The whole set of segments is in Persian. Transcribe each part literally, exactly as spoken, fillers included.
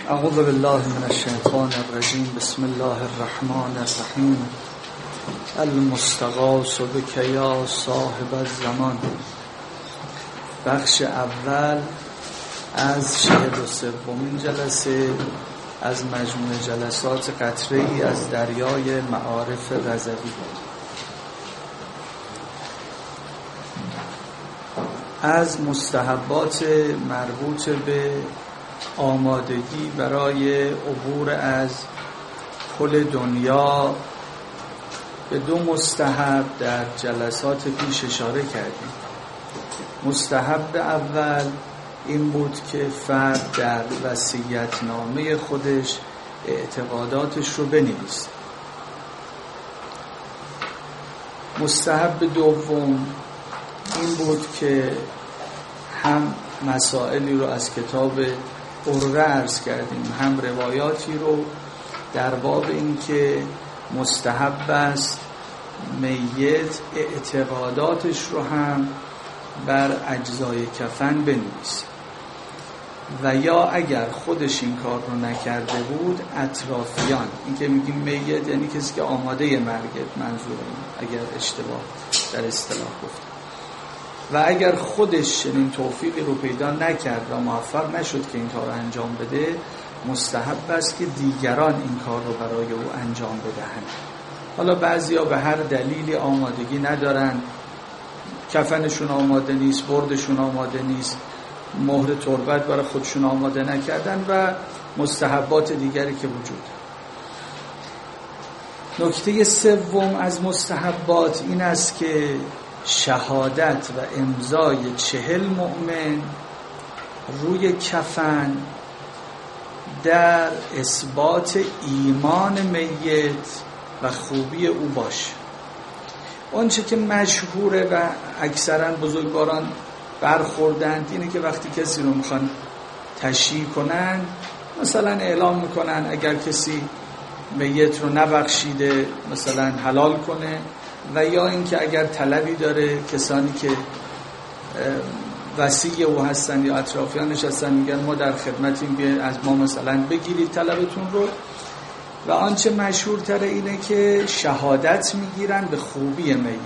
اعوذ بالله من الشیطان الرجیم. بسم الله الرحمن الرحیم. المستغاث بک یا صاحب الزمان. بخش اول از چهل و سومین جلسه از مجموع جلسات قطره‌ای از دریای معارف رضوی. از مستحبات مربوط به آمادگی برای عبور از پل دنیا به دو مستحب در جلسات پیش اشاره کردیم. مستحب اول این بود که فرد در وصیت‌نامه خودش اعتقاداتش رو بنویسه. مستحب دوم این بود که هم مسائلی رو از کتاب قرعه عرض کردیم، هم روایاتی رو در باب این که مستحب است میت اعتقاداتش رو هم بر اجزای کفن بنویسه و یا اگر خودش این کار رو نکرده بود اطرافیان، این که میگیم میت یعنی کسی که آماده مرگت منظور این، اگر اشتباه در اصطلاح گفتم، و اگر خودش این توفیقی رو پیدا نکرد و موفق نشد که این کار رو انجام بده، مستحب است که دیگران این کار رو برای او انجام بدهند. حالا بعضیا به هر دلیلی آمادگی ندارن، کفنشون آماده نیست، بردشون آماده نیست، مهر تربت برای خودشون آماده نکردن و مستحبات دیگری که وجود. نکته سوم از مستحبات این است که شهادت و امضای چهل مؤمن روی کفن در اثبات ایمان میت و خوبی او باشه. اونچه که مشهوره و اکثرا بزرگواران برخوردند اینه که وقتی کسی رو میخوان تشییع کنن مثلا اعلام میکنن اگر کسی میت رو نبخشیده مثلا حلال کنه، و یا اینکه اگر طلبی داره کسانی که وصی او هستن یا اطرافیانش هستن میگن ما در خدمتیم، بیا از ما مثلا بگیرید طلبتون رو. و آنچه مشهورتره اینه که شهادت میگیرن به خوبی میت.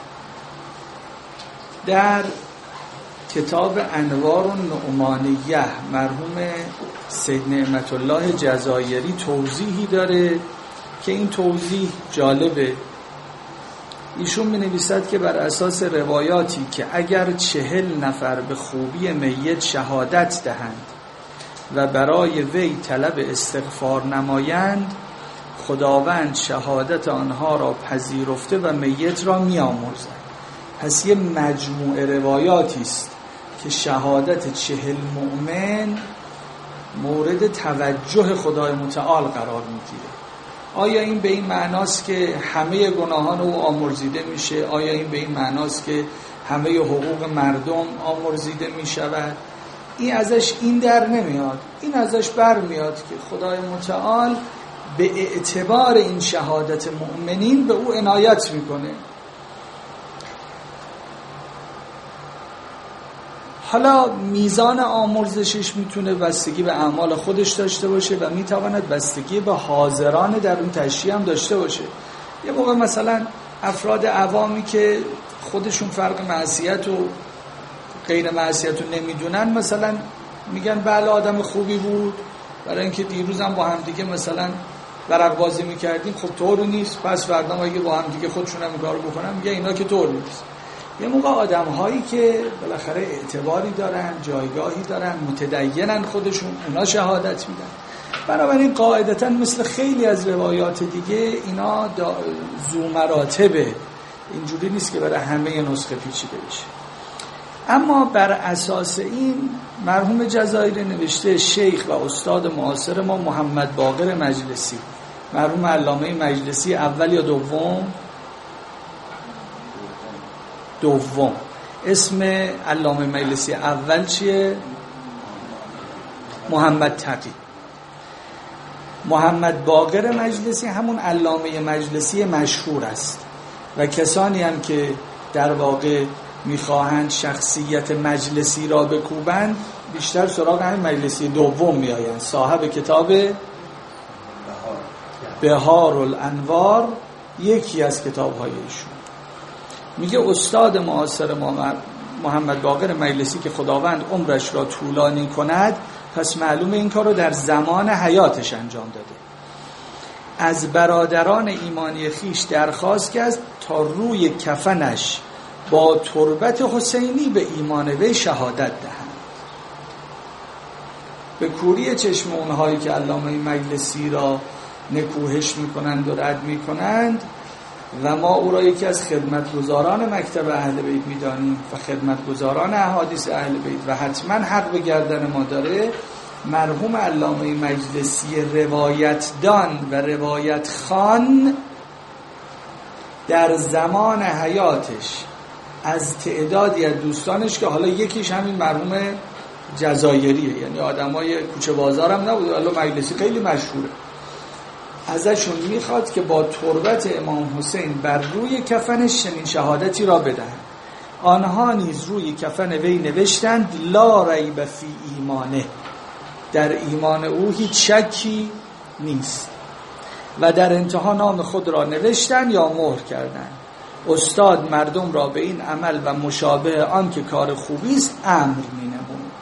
در کتاب انوار النعمانیه مرحوم سید نعمت الله جزایری توضیحی داره که این توضیح جالبه. ایشون می نویسد که بر اساس روایاتی که اگر چهل نفر به خوبی میت شهادت دهند و برای وی طلب استغفار نمایند، خداوند شهادت آنها را پذیرفته و میت را می آمرزد. پس یه مجموعه روایاتی است که شهادت چهل مؤمن مورد توجه خدای متعال قرار میگیره. آیا این به این معناست که همه گناهان او آمرزیده میشه؟ آیا این به این معناست که همه حقوق مردم آمرزیده میشود؟ این ازش این در نمیاد. این ازش بر میاد که خدای متعال به اعتبار این شهادت مؤمنین به او عنایت میکنه. حالا میزان آمرزشش میتونه بستگی به اعمال خودش داشته باشه و میتواند بستگی به حاضران در اون تشییع هم داشته باشه. یه موقع مثلا افراد عوامی که خودشون فرق معصیت و غیر معصیت رو نمیدونن مثلا میگن بله آدم خوبی بود، برای اینکه دیروز هم با هم دیگه مثلا ورق بازی میکردیم، خب طور نیست، پس فردا اگه با هم دیگه خودشون هم کارو بکنن میگه اینا که طور نیست. یه موقع آدم هایی که بالاخره اعتباری دارن، جایگاهی دارن، متدینن خودشون، اونا شهادت میدن. بنابراین قاعدتا مثل خیلی از روایات دیگه اینا ذو مراتبه، اینجوری نیست که برای همه نسخه پیچیده بشه. اما بر اساس این مرحوم جزایری نوشته شیخ و استاد معاصر ما محمد باقر مجلسی، مرحوم علامه مجلسی اول یا دوم؟ دوم. اسم علامه مجلسی اول چیه؟ محمد تقی. محمد باقر مجلسی همون علامه مجلسی مشهور است و کسانی هم که در واقع میخواهند شخصیت مجلسی را بکوبند بیشتر سراغ همین مجلسی دوم میآیند. صاحب کتاب بهار الانوار یکی از کتاب‌های ایشون میگه استاد معاصر ما محمد باقر مجلسی که خداوند عمرش را طولانی کند، پس معلومه این کار رو در زمان حیاتش انجام داده. از برادران ایمانی خیش درخواست کرد تا روی کفنش با تربت حسینی به ایمان وی شهادت دهند. به کوری چشم اونهایی که علامه مجلسی را نکوهش میکنند و رد میکنند و ما او را یکی از خدمتگزاران مکتب اهل بیت میدانیم و خدمتگزاران احادیث اهل بیت و حتما حق به گردن ما داره، مرحوم علامه مجلسی روایت دان و روایت خان در زمان حیاتش از تعدادی از دوستانش که حالا یکیش همین مرحوم جزایریه، یعنی آدمای کوچه بازار هم نبود، حالا مجلسی خیلی مشهوره، ازشون میخواد که با تربت امام حسین بر روی کفنش چنین شهادتی را بدهند. آنها نیز روی کفن وی نوشتند لا ریب فی ایمانه، در ایمان او هیچ شکی نیست، و در انتها نام خود را نوشتند یا مهر کردند. استاد مردم را به این عمل و مشابه آن که کار خوبی است امر می‌نمود.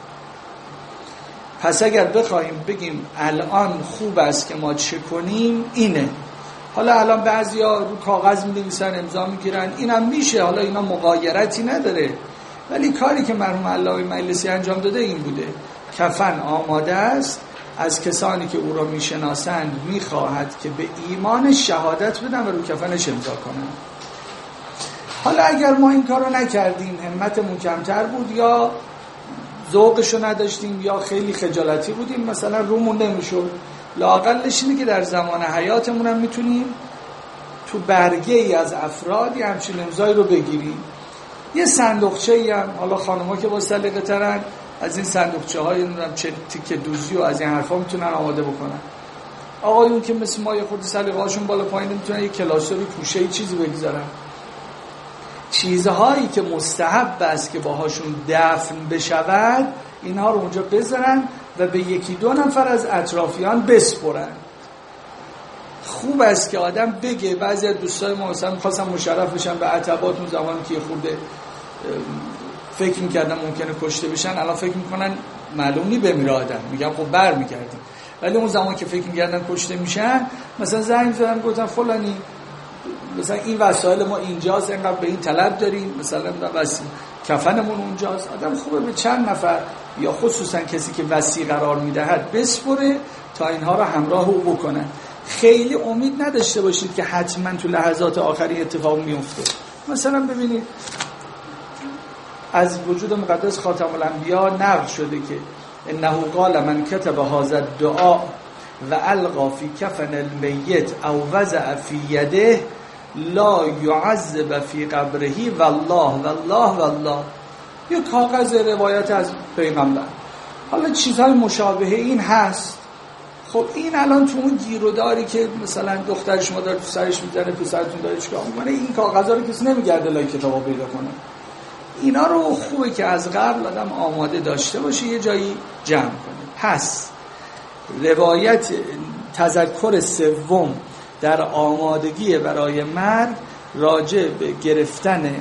پس اگر بخوایم بگیم الان خوب است که ما چه کنیم اینه. حالا الان بعضیا رو کاغذ می‌نویسن امضا می‌گیرن، اینم میشه، حالا اینا مغایرتی نداره، ولی کاری که مرحوم علامه مجلسی انجام داده این بوده. کفن آماده است، از کسانی که او را میشناسند میخواهد که به ایمانش شهادت بدن و رو کفنش امضا کنن. حالا اگر ما این کار رو نکردیم، همتمون کمتر بود یا ذوقشو نداشتیم یا خیلی خجالتی بودیم، مثلا رومون نمیشد، لااقلش اینه که در زمان حیاتمون هم میتونیم تو برگه ای از افراد یه همچین امضایی رو بگیریم. یه صندوقچه‌ای هم، حالا خانم‌ها که با سلیقه ترن، از این صندوقچه های نمیدونم چه تیکه دوزی و از این حرفا میتونن آماده بکنن. آقایون که مثل ما یه خود سلیقه هاشون بالا پایین میتونن یه کلاسوری پوشه ای چیزی بگذارن. چیزهایی که مستحب است که باهاشون دفن بشود اینها رو اونجا بذارن و به یکی دو نفر از اطرافیان بسپرن. خوب است که آدم بگه. بعضی از دوستای ما مثلا می‌خواستن مشرف بشن به عتبات اون زمانی که خورده فکر می‌کردن ممکنه کشته بشن، الان فکر می‌کنن معلوم نی بمیره آدم، میگم خب بر می‌گردیم، ولی اون زمان که فکر می‌کردن کشته میشن مثلا زنگ زدن گفتن فلانی مثلا این وسایل ما اینجاست، اینقدر به این طلب داریم، مثلا واسه کفنمون اونجاست. آدم خوبه به چند نفر یا خصوصا کسی که وصی قرار میدهد بسپره تا اینها رو همراه او بکنن. خیلی امید نداشته باشید که حتما تو لحظات آخری اتفاق میفته. مثلا ببینید از وجود مقدس خاتم الانبیا نقل شده که انه قال من کتب هذا الدعاء و القى فی کفن المیت او وضع فی یده لا يعذب فی قبره والله والله والله. یه کاغذ روایت از پیغمبر، حالا چیزهای مشابه این هست. خب این الان تو اون گیروداری که مثلا دختر شما داره تو سرش میزنه، پسرتون داره چیکار میکنه، این کاغذا رو کسی نمیگرده لای کتابا پیدا کنه. اینا رو خوبه که از قبل آدم آماده داشته باشه، یه جایی جمع کنه. پس روایت تذکر سوم در آمادگی برای مرگ راجع به گرفتن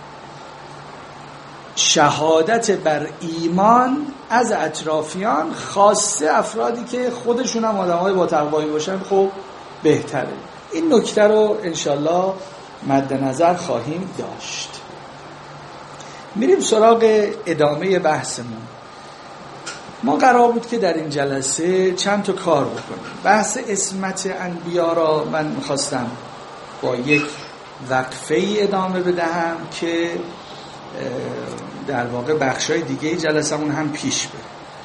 شهادت بر ایمان از اطرافیان، خاصه افرادی که خودشون هم آدمای با تقوایی باشن، خب بهتره. این نکته رو انشالله مد نظر خواهیم داشت. میریم سراغ ادامه بحثمون. ما قرار بود که در این جلسه چند تا کار بکنیم. بحث عصمت انبیا را من میخواستم با یک وقفه‌ای ادامه بدهم که در واقع بخشای دیگه جلسمون هم پیش بره.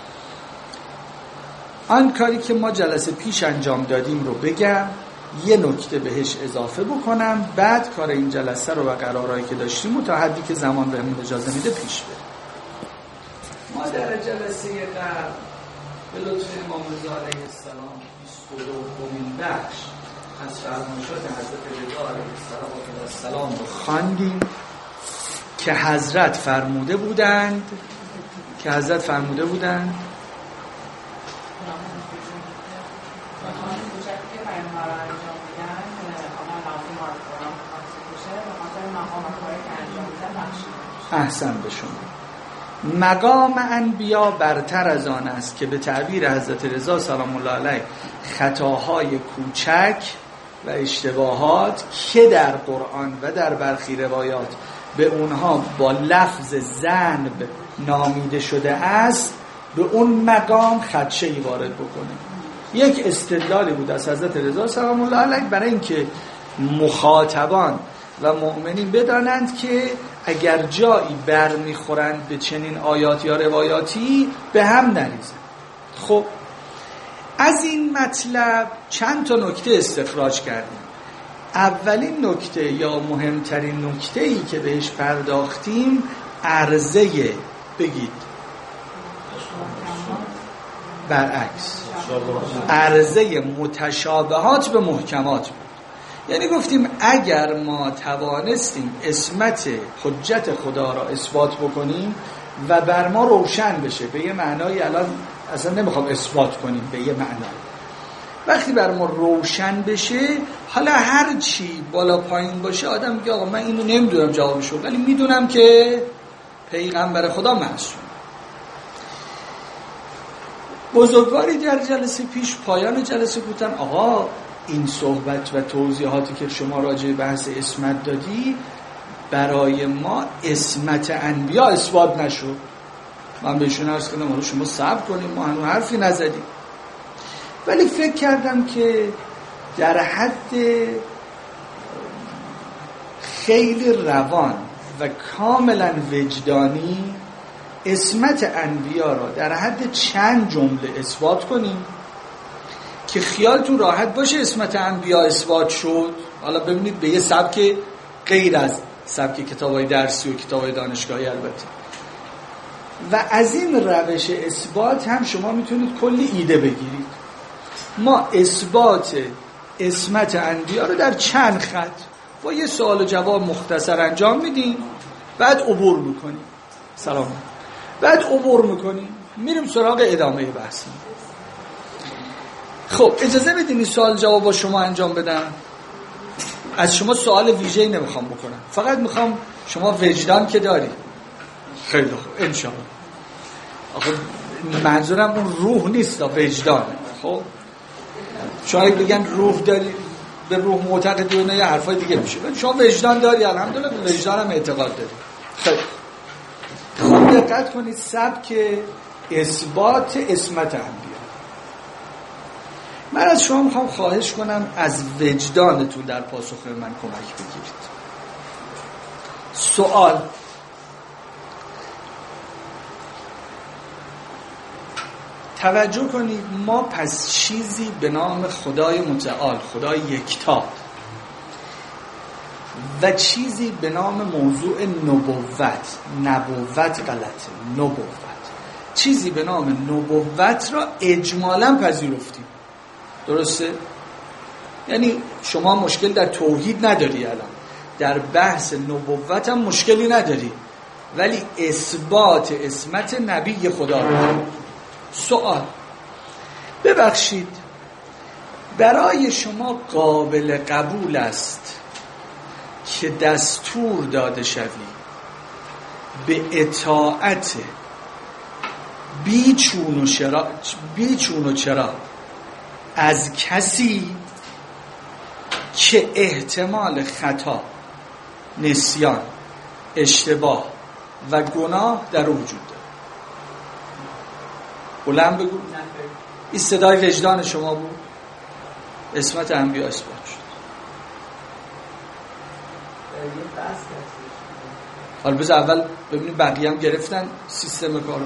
آن کاری که ما جلسه پیش انجام دادیم رو بگم، یه نکته بهش اضافه بکنم، بعد کار این جلسه رو و قرارهایی که داشتیم و تا حدی که زمان بهمون اجازه میده پیش بره. ما در جلسه قبل به لطف امام رضا علیه السلام بیست و دومین بخش از فرمایشات حضرت رضا علیه السلام رو خواندیم که حضرت فرموده بودند که حضرت فرموده بودند احسن به شما. مقام انبیا برتر از آن است که به تعبیر حضرت رضا سلام الله علیه خطاهای کوچک و اشتباهات که در قرآن و در برخی روایات به اونها با لفظ ذنب نامیده شده است به اون مقام خدشه‌ای وارد بکنه. یک استدلالی بود از حضرت رضا سلام الله علیه برای اینکه مخاطبان و مؤمنین بدانند که اگر جایی برمیخورند به چنین آیات یا روایاتی به هم نریزند. خب از این مطلب چند تا نکته استخراج کردیم. اولین نکته یا مهمترین نکته‌ای که بهش پرداختیم عرضه بگید برعکس عرضه متشابهات به محکمات بود. یعنی گفتیم اگر ما توانستیم عصمت حجت خدا را اثبات بکنیم و بر ما روشن بشه به یه معنای، الان اصلا نمیخوام اثبات کنیم به یه معنای، وقتی بر ما روشن بشه حالا هر چی بالا پایین باشه آدم میگه آقا من اینو نمیدونم جوابشو، ولی میدونم که پیغمبر خدا معصوم. بزرگواری در جلسه پیش پایان جلسه گفتن آقا این صحبت و توضیحاتی که شما راجع به بحث عصمت دادی برای ما عصمت انبیا اثبات نشد. من بهشون عرض کردم حالا شما صبر کنید، ما هنوز حرفی نزدیم. ولی فکر کردم که در حد خیلی روان و کاملا وجدانی عصمت انبیا را در حد چند جمله اثبات کنیم که خیالتون راحت باشه عصمت انبیا اثبات شد. حالا ببینید به یه سبک غیر از سبک کتابای درسی و کتابای دانشگاهی البته. و از این روش اثبات هم شما میتونید کلی ایده بگیرید. ما اثبات عصمت انبیا رو در چند خط با یه سوال و جواب مختصر انجام میدیم، بعد عبور میکنیم. سلام. بعد عبور میکنیم میریم سراغ ادامه بحث. خب اجازه بدین این سوال جواب با شما انجام بدم. از شما سوال ویژه‌ای نمیخوام بکنم، فقط میخوام شما وجدان که داری. خیلی خوب انشاءالله. آخه منظورم اون روح نیست، وجدان. خب شما بگن روح داری، به روح معتقدی و نه یه حرفای دیگه میشه، ولی شما وجدان داری، الحمدلله به وجدانم اعتقاد داری. خیلی خوب دقت کنید سبک اثبات عصمت انبیا. من از شما میخوام خواهش کنم از وجدانتون در پاسخ من کمک بگیرید. سوال: توجه کنید، ما پس چیزی به نام خدای متعال، خدای یکتا، و چیزی به نام موضوع نبوت، نبوت غلطه، نبوت، چیزی به نام نبوت را اجمالاً پذیرفتیم. درسته؟ یعنی شما مشکل در توحید نداری، الان در بحث نبوت هم مشکلی نداری، ولی اثبات عصمت نبی خدا رو. سوال: ببخشید برای شما قابل قبول است که دستور داده شوی به اطاعت بیچون و چرا بیچون و چرا از کسی که احتمال خطا، نسیان، اشتباه و گناه در او وجود داره؟ بلند بگو. این صدای وجدان شما بود. عصمت انبیا اثبات شد. حالا بذار اول ببینیم بقیه هم گرفتن سیستم کارو.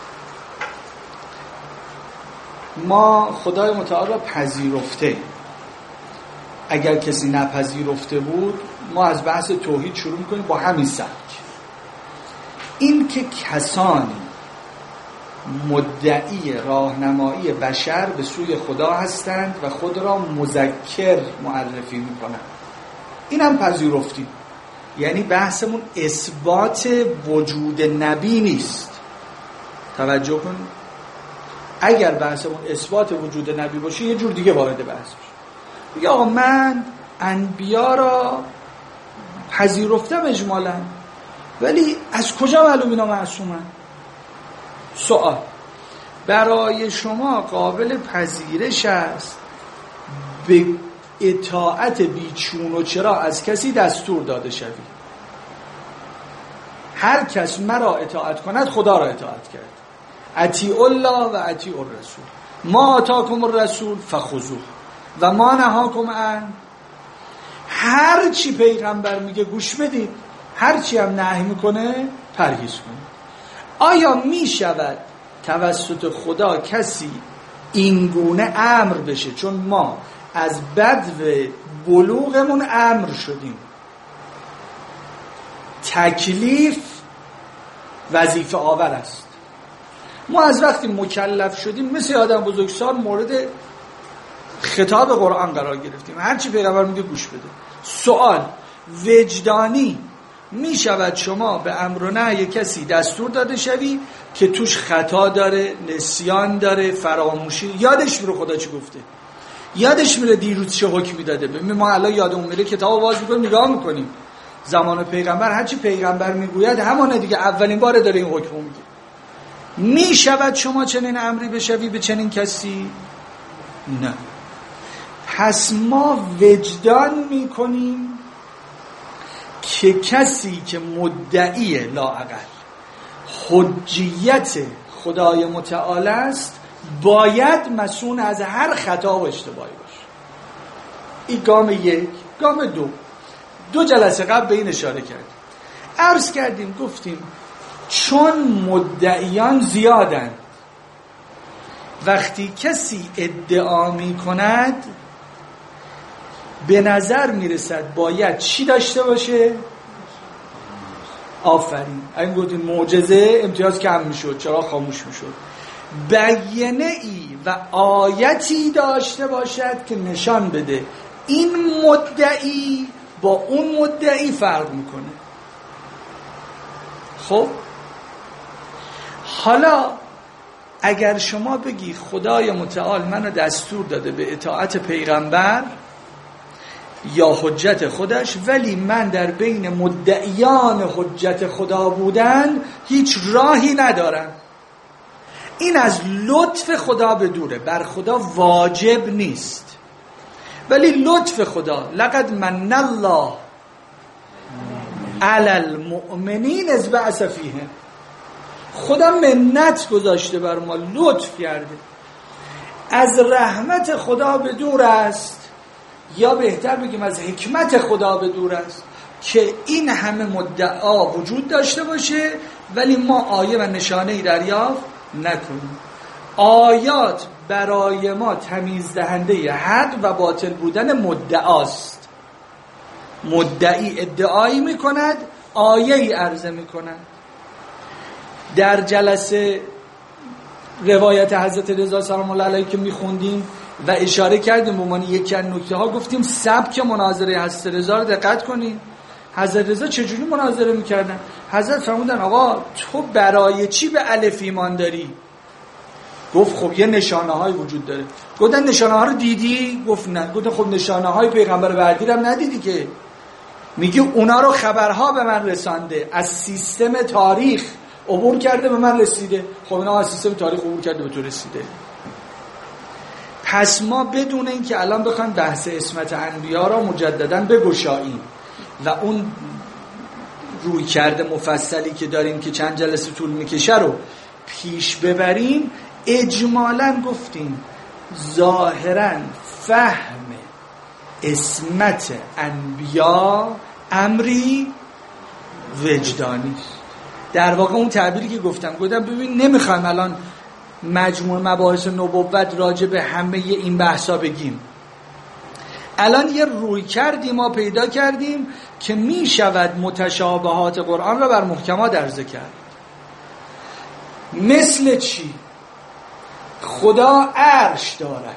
ما خدای متعال را پذیرفته. اگر کسی نپذیرفته بود ما از بحث توحید شروع میکنیم با همین سبک. این که کسانی مدعی راهنمایی بشر به سوی خدا هستند و خود را مذکر معرفی میکنند، این هم پذیرفتیم. یعنی بحثمون اثبات وجود نبی نیست. توجه کن، اگر بحثمون اثبات وجود نبی باشه یه جور دیگه وارد بحث بشه. یا من انبیا را پذیرفتم اجمالا، ولی از کجا معلوم اینا معصومن؟ سوال برای شما قابل پذیرش است به اطاعت بیچون و چرا از کسی دستور داده شوی؟ هر کس مرا اطاعت کند خدا را اطاعت کرد. اطیعوا الله و اطیعوا الرسول، ما آتاکم الرسول فخذوه و ما نهاکم عنه. هر چی پیغمبر میگه گوش بدید، هر چی هم نهی میکنه پرهیز کنید. آیا میشود توسط خدا کسی این گونه امر بشه؟ چون ما از بدو بلوغمون امر شدیم، تکلیف وظیفه آور است. ما از وقتی مکلف شدیم مثل آدم بزرگسال مورد خطاب قرآن قرار گرفتیم، هر چی پیغمبر میگه گوش بده. سوال وجدانی می شود شما به امر و نهی کسی دستور داده شوی که توش خطا داره، نسیان داره، فراموشی، یادش میره خدا چی گفته، یادش میره دیروز چه حکمی داده. ببین ما الان یادمون میره کتابو باز میکنیم نگاه میکنیم، زمان پیغمبر هرچی پیغمبر میگوید همانه دیگه، اولین باره داره این حکمو میگه. می شود شما چنین امری بشوی به چنین کسی؟ نه. پس ما وجدان میکنیم که کسی که مدعی لااقل حجیت خدای متعال است باید مسئول از هر خطا و اشتباهی باشه. این گام یک. گام دو، دو جلسه قبل به این اشاره کردیم، عرض کردیم گفتیم چون مدعیان زیادند، وقتی کسی ادعا می کند به نظر می رسد باید چی داشته باشه؟ آفرین. این گفتیم معجزه امتیاز کم می شد، چرا خاموش می شد. بیانه ای و آیتی داشته باشد که نشان بده این مدعی با اون مدعی فرق می کنه. خب حالا اگر شما بگی خدای متعال منو دستور داده به اطاعت پیغمبر یا حجت خودش، ولی من در بین مدعیان حجت خدا بودن هیچ راهی ندارم، این از لطف خدا به دوره، بر خدا واجب نیست، ولی لطف خدا لقد من الله علی المؤمنین اذ بعث فیهم، خدا منت گذاشته بر ما، لطف کرده. از رحمت خدا به دور است، یا بهتر بگیم از حکمت خدا به دور است که این همه مدعا وجود داشته باشه ولی ما آیه و نشانه‌ای دریافت نکنیم. آیات برای ما تمیز دهنده حق و باطل بودن مدعاست. مدعی ادعایی میکند، آیه‌ای عرضه میکند. در جلسه روایت حضرت رضا سلام الله علیه که میخوندیم و اشاره کردیم به عنوان یکی از نکته‌ها، گفتیم سبک مناظره حضرت رضا رو دقت کنیم. حضرت رضا چجوری مناظره میکردن؟ حضرت فرمودن آقا تو برای چی به الف ایمان داری؟ گفت خب یه نشانه های وجود داره. گفتن نشانه ها رو دیدی؟ گفت نه. گفتن خب نشانه های پیغمبر بعدی رو هم ندیدی که؟ میگه اونا رو خبرها به من رسانده، از سیستم تاریخ عبور کرده به من رسیده. خب اینا از سیستم تاریخ عبور کرده به تو رسیده. پس ما بدون این که الان بخوایم بحث عصمت انبیا را مجددا بگشاییم و اون روی کرده مفصلی که داریم که چند جلسه طول میکشه رو پیش ببریم، اجمالا گفتیم ظاهرا فهم عصمت انبیا امری وجدانی است. در واقع اون تعبیری که گفتم گفتم ببین نمیخوایم الان مجموع مباحث نبوت راجع به همه این بحثا بگیم، الان یه روی کردی ما پیدا کردیم که می شود متشابهات قرآن را بر محکمات عرضه کرد. مثل چی؟ خدا عرش دارد،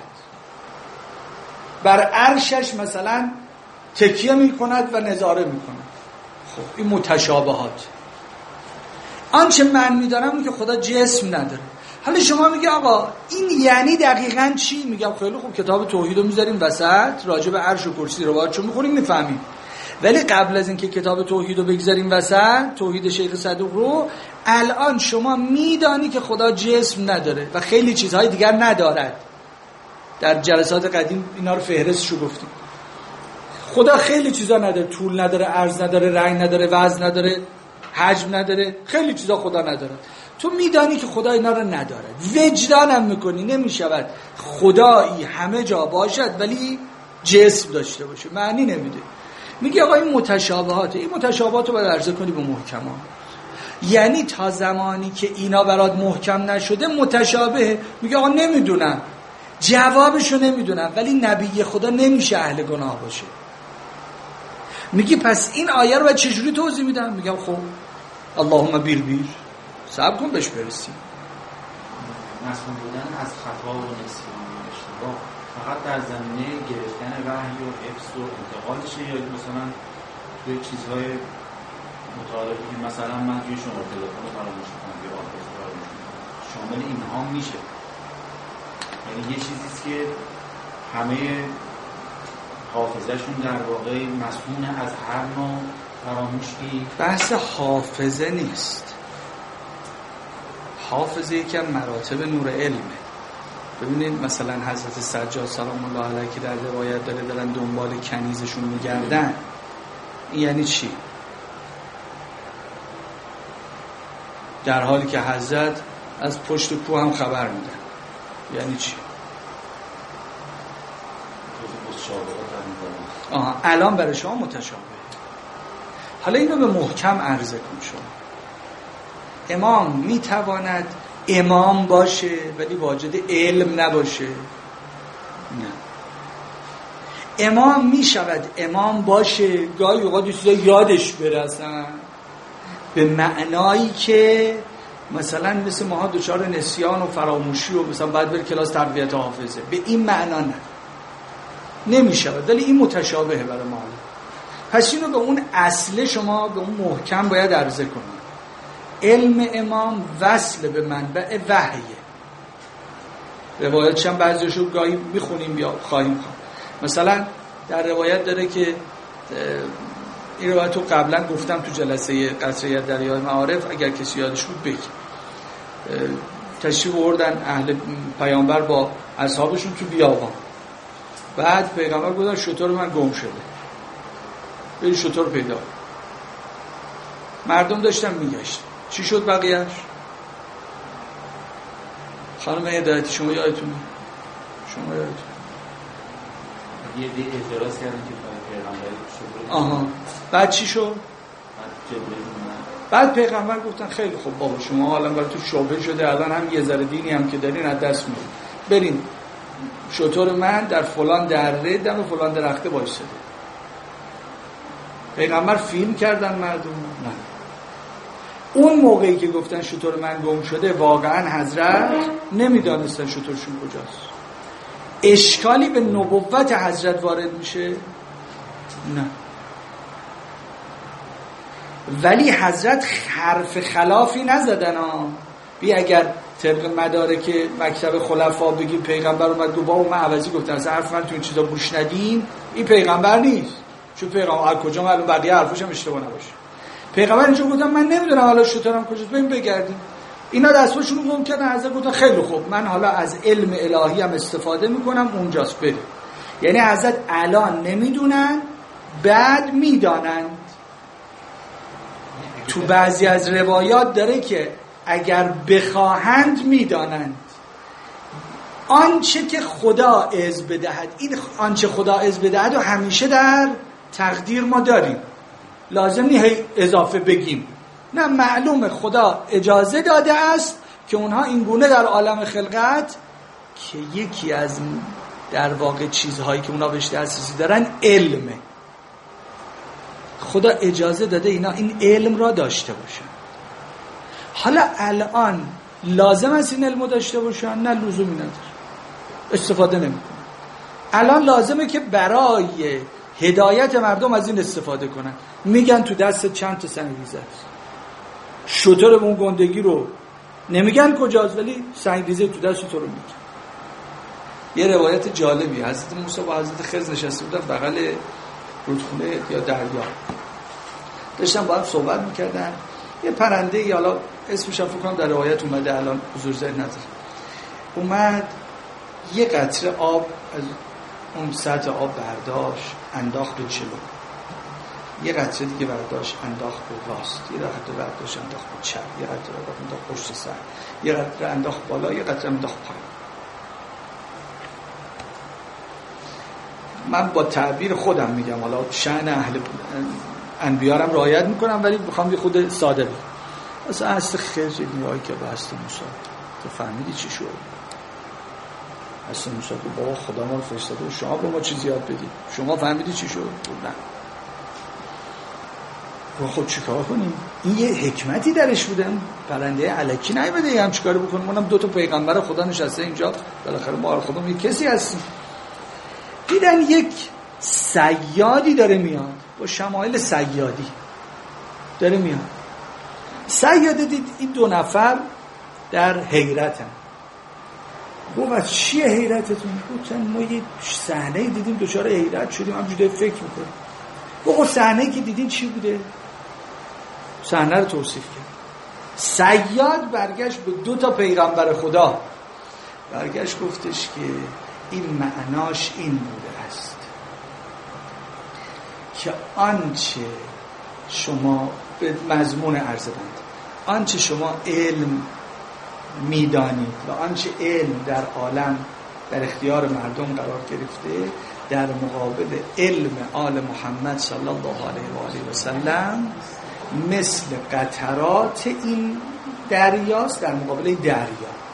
بر عرشش مثلا تکیه می کند و نظاره می کند. خب این متشابهات. آنچه من میدانم اینه که خدا جسم نداره. حالا شما میگه آقا این یعنی دقیقاً چی؟ میگم خیلی خوب، کتاب توحید رو میذاریم وسط، راجع به عرش و کرسی رو باید چون میخونیم میفهمیم. ولی قبل از اینکه کتاب توحید رو بگذاریم وسط، توحید شیخ صدوق رو، الان شما میدانی که خدا جسم نداره و خیلی چیزهای دیگر ندارد. در جلسات قدیم اینا رو فهرستشو گفتیم. خدا خیلی چیزا نداره، طول نداره، عرض نداره، رنگ نداره، وزن نداره، حجم نداره، خیلی چیزا خدا نداره. تو میدانی که خدا اینا رو نداره، وجدانم میکنی نمیشود خدایی همه جا باشد ولی جسم داشته باشه، معنی نمیده. میگه آقا این متشابهات، این متشابهات رو باید عرضه کنی به محکمات. یعنی تا زمانی که اینا برات محکم نشده متشابه. میگه آقا نمیدونم، جوابشو نمیدونم، ولی نبی خدا نمیشه اهل گناه باشه. میگی پس این آیه رو باید چجوری توضیح میدم؟ میگم خب اللهم بیر بیر صبر کن بهش برسیم. مسئول بودن از خطا و نسیان و اشتباه فقط در زمینه گرفتن وحی و حفظ و انتقالشه، یا مثلا توی چیزهای متعارفی که مثلا من توی شماره تلفن فراموش کنم یا آدرس فراموش کنم شامل اینها میشه؟ یعنی یه چیزیست که همه حافظه‌شون در واقع مسئول از هر نوع فراموشی. بحث حافظه نیست. حافظه یکم مراتب نور علمه. ببینید مثلا حضرت سجاد سلام الله علیه که در روایت داره دارن دنبال کنیزشون میگردن، این یعنی چی؟ در حالی که حضرت از پشت کوه هم خبر میدن، یعنی چی؟ آها الان برای شما متشابه. حالا اینو به محکم عرضه کن. شما امام میتواند امام باشه ولی واجد علم نباشه؟ نه. امام میشود امام باشه گاهی اوقات چیزا یادش برسن به معنایی که مثلا مثل ماها دچار نسیان و فراموشی و مثلا باید بر کلاس تقویت حافظه، به این معنا نه، نمیشود، ولی این متشابهه برای ما. پس اینو به اون اصل شما به اون محکم باید عرضه کنید. علم امام وصل به منبع وحیه. روایتش هم بعضیشو گاهی میخونیم یا خواهیم خوان. مثلا در روایت داره که این روایت رو قبلا گفتم تو جلسه قطره دریای معارف، اگر کسی یادش بود بگی. تشریف آوردن اهل پیامبر با اصحابشون تو بیابان، بعد پیغمبر گفتن شتر من گم شده، برید شتر پیدا. مردم داشتن میگشتن، چی شد بقیهش؟ خانم هدایتی شما یادتونه؟ شما یادتونه یه دی اعتراض کردن که پیغمبر شد. آها بعد چی شد؟ بعد پیغمبر گفتن خیلی خوب بابا شما حالا برای تو شبهه شده، الان هم یه ذره دینی هم که دارین از دست میدین، برین شتر من در فلان دره دم فلان درخته وایساده. پیغمبر فیلم کردن مردم؟ نه. اون موقعی که گفتن شتر من گم شده واقعا حضرت نمیدانستن شترشون کجاست. اشکالی به نبوت حضرت وارد میشه؟ نه. ولی حضرت حرف خلافی نزدن ها. بی اگر طبق مدارک مکتب خلفا بگیم پیغمبر اومد دو با اون عوضی گفتن از حرف من تو این چیزا گوش ندین، این پیغمبر نیست. چون پیغمبر از کجا معلوم بقیه حرفش هم اشتباه نباشه. پیغمبر اینجا گفتن من نمیدونم حالا شترم کجاست، بریم بگردیم. اینا دستاشون رو گم کردن، حضرت گفتن خیلی خوب من حالا از علم الهی هم استفاده میکنم اونجاست بریم. یعنی حضرت الان نمیدونن بعد میدانن. تو بعضی از روایات داره که اگر بخواهند میدانند. آنچه که خدا اذن بدهد، این آنچه خدا اذن بدهد و همیشه در تقدیر ما داریم، لازم نیست اضافه بگیم. نه، معلومه خدا اجازه داده است که اونها این گونه در عالم خلقت که یکی از در واقع چیزهایی که اونها بهش دسترسی دارن علمه. خدا اجازه داده اینا این علم را داشته باشن. حالا الان لازم است این علم داشته باشن؟ نه، لزومی نداره، استفاده نمیکنن. الان لازمه که برای هدایت مردم از این استفاده کنن. میگن تو دست چند تا سنگریزه است، شتر اون گندگی رو نمیگن کجاست، ولی سنگریزه تو دست تو رو میگن. یه روایت جالبی، حضرت موسی با حضرت خضر نشسته بودن بغل رودخونه یا دریا، داشتن با هم صحبت میکردن. یه پرنده ای، حالا اسمش رو فکر کنم در روایت اومده، الان حضور ذهن نداره، اومد یه قطره آب از اون سطح آب برداشت انداخت به جلو، یه قطره دیگه برداشت انداخت به راست، یه قطره برداشت انداخت به چپ، یه قطره برداشت انداخت پشت سر، یه قطره انداخت بالا، یه قطره انداخت پایین. من با تعبیر خودم میگم، حالا شأن اهل انبیارم رعایت میکنم، ولی میخوام یه خود ساده بگم. اصلا اصل خیلی نیایی که به هست موسی تو فهمیدی چی شد؟ اصل موسی که بابا خدا ما رو فرستاده و شما به ما چیزی یاد بدید، شما فهمیدی چی شد؟ نه. خب چیکار کنیم؟ این یه حکمتی درش بوده، پرنده الکی نیومده یه هم چیکار بکنیم؟ اونم دو تا پیغمبر خدا نشسته اینجا، بالاخره ما خودمون یه کسی هستیم. دیدن یک صیادی داره میاد با شمایل صیادی داره میاد. صیاد دید این دو نفر در حیرتن. گفت چیه حیرتتون؟ گفتن ما یه صحنه دیدیم دچار حیرت شدیم، همینجوری فکر میکنیم. گفت صحنه‌ای که دیدین چی بوده؟ صحنه رو توصیف کرد. صیاد برگشت به دو تا پیغمبر خدا، برگشت گفتش که این معناش این بوده است که آنچه شما به مضمون عرض بند، آنچه شما علم میدانید و آنچه علم در عالم در اختیار مردم قرار گرفته، در مقابل علم آل محمد صلی الله علیه و آله و سلم مثل قطرات این دریاست در مقابل دریا.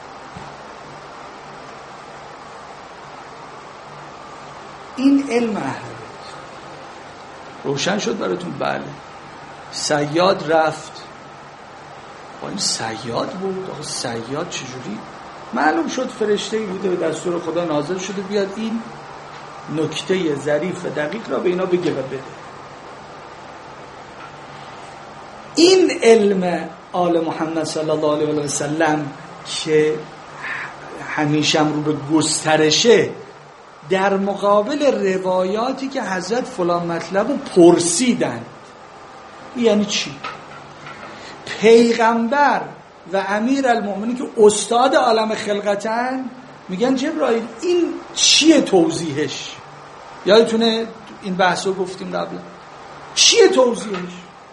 این علم اهل بیت روشن شد براتون؟ بله. صیاد رفت، با این صیاد بود. آخه صیاد چجوری؟ معلوم شد فرشته‌ای بوده به دستور خدا نازل شده بیاد این نکته ظریف و دقیق را به اینا بگه و بده. این علم آل محمد صلی الله علیه و سلم که همیشه رو به گسترشه، در مقابل روایاتی که حضرت فلان مطلب رو پرسیدن. یعنی چی؟ پیغمبر و امیر المؤمنین که استاد عالم خلقتن میگن جبرائیل این چیه توضیحش؟ یادتونه این بحثو گفتیم قبلا، چیه توضیحش؟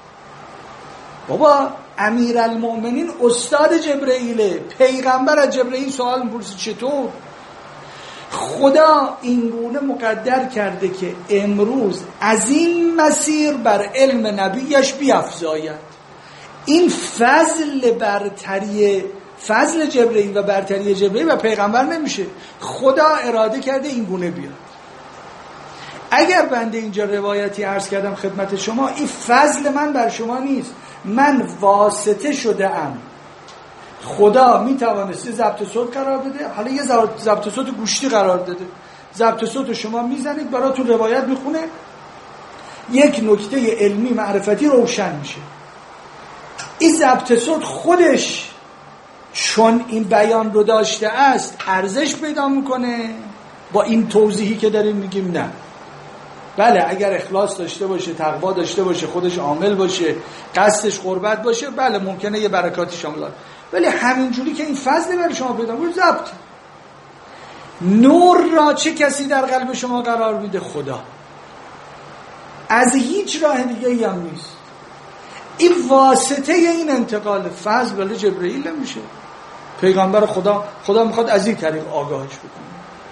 بابا امیر المؤمنین استاد جبرائیله، پیغمبر از جبرائیل سوال میپرسه چطور؟ خدا اینگونه مقدر کرده که امروز از این مسیر بر علم نبیش بیفزاید. این فضل برتری فضل جبرائیل و برتری جبرائیل و پیغمبر نمیشه، خدا اراده کرده اینگونه بیاد. اگر بنده اینجا روایتی عرض کردم خدمت شما، این فضل من بر شما نیست، من واسطه شده ام. خدا میتوانسته ضبط صوت قرار بده، حالا یه ضبط صوت گوشتی قرار داده، ضبط صوت شما میزنید براتون روایت میخونه، یک نکته علمی معرفتی روشن میشه. این ضبط صوت خودش چون این بیان رو داشته است ارزش پیدا میکنه با این توضیحی که داریم میگیم؟ نه. بله اگر اخلاص داشته باشه، تقوا داشته باشه، خودش عامل باشه، قصدش قربت باشه، بله ممکنه یه برکاتی شامل باشه، ولی همینجوری که این فضل برای شما پیدا کنه ضبط. نور را چه کسی در قلب شما قرار میده؟ خدا. از هیچ راه دیگه ای هم نیست. این واسطه این انتقال فضل ولی جبرائیل نمیشه، پیغمبر خدا خدا میخواد از این طریق آگاهش بکنه.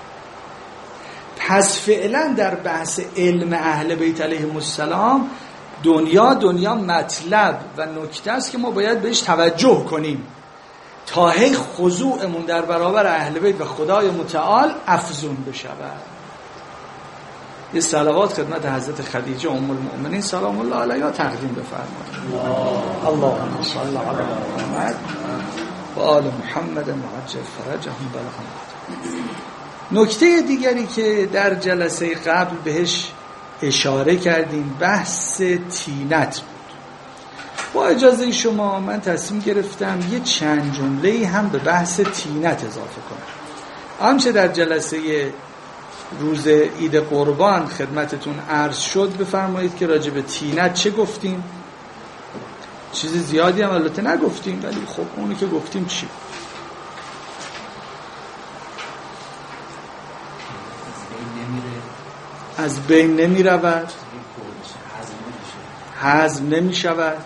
پس فعلا در بحث علم اهل بیت علیهم السلام دنیا دنیا مطلب و نکته است که ما باید بهش توجه کنیم تا هی خضوعمون در برابر اهل بیت و خدای متعال افزون بشود. یه صلوات خدمت حضرت خدیجه ام المؤمنین سلام الله علیها تقدیم بفرمایید. اللهم صل علی محمد و آل محمد معجل فرجهم بلهم. نکته دیگری که در جلسه قبل بهش اشاره کردیم بحث طینت بود. با اجازه شما من تصمیم گرفتم یه چند جمله‌ای هم به بحث طینت اضافه کنم. آنچه در جلسه روز عید قربان خدمتتون عرض شد بفرمایید که راجع به طینت چه گفتیم. چیز زیادی هم البته نگفتیم، ولی خب اونی که گفتیم چی؟ از بین نمی رود، هضم نمی شود،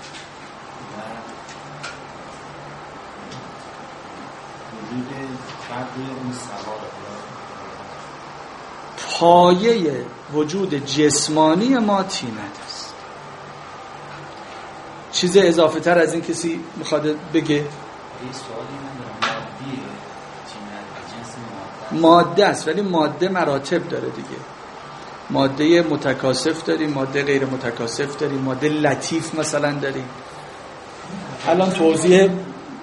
پایه وجود جسمانی ما طینت است. چیز اضافه تر از این کسی میخواد بگه؟ ماده است، ولی ماده مراتب داره دیگه. ماده متکاثف داریم، ماده غیر متکاثف داریم، ماده لطیف مثلا داریم. الان توضیح اولیش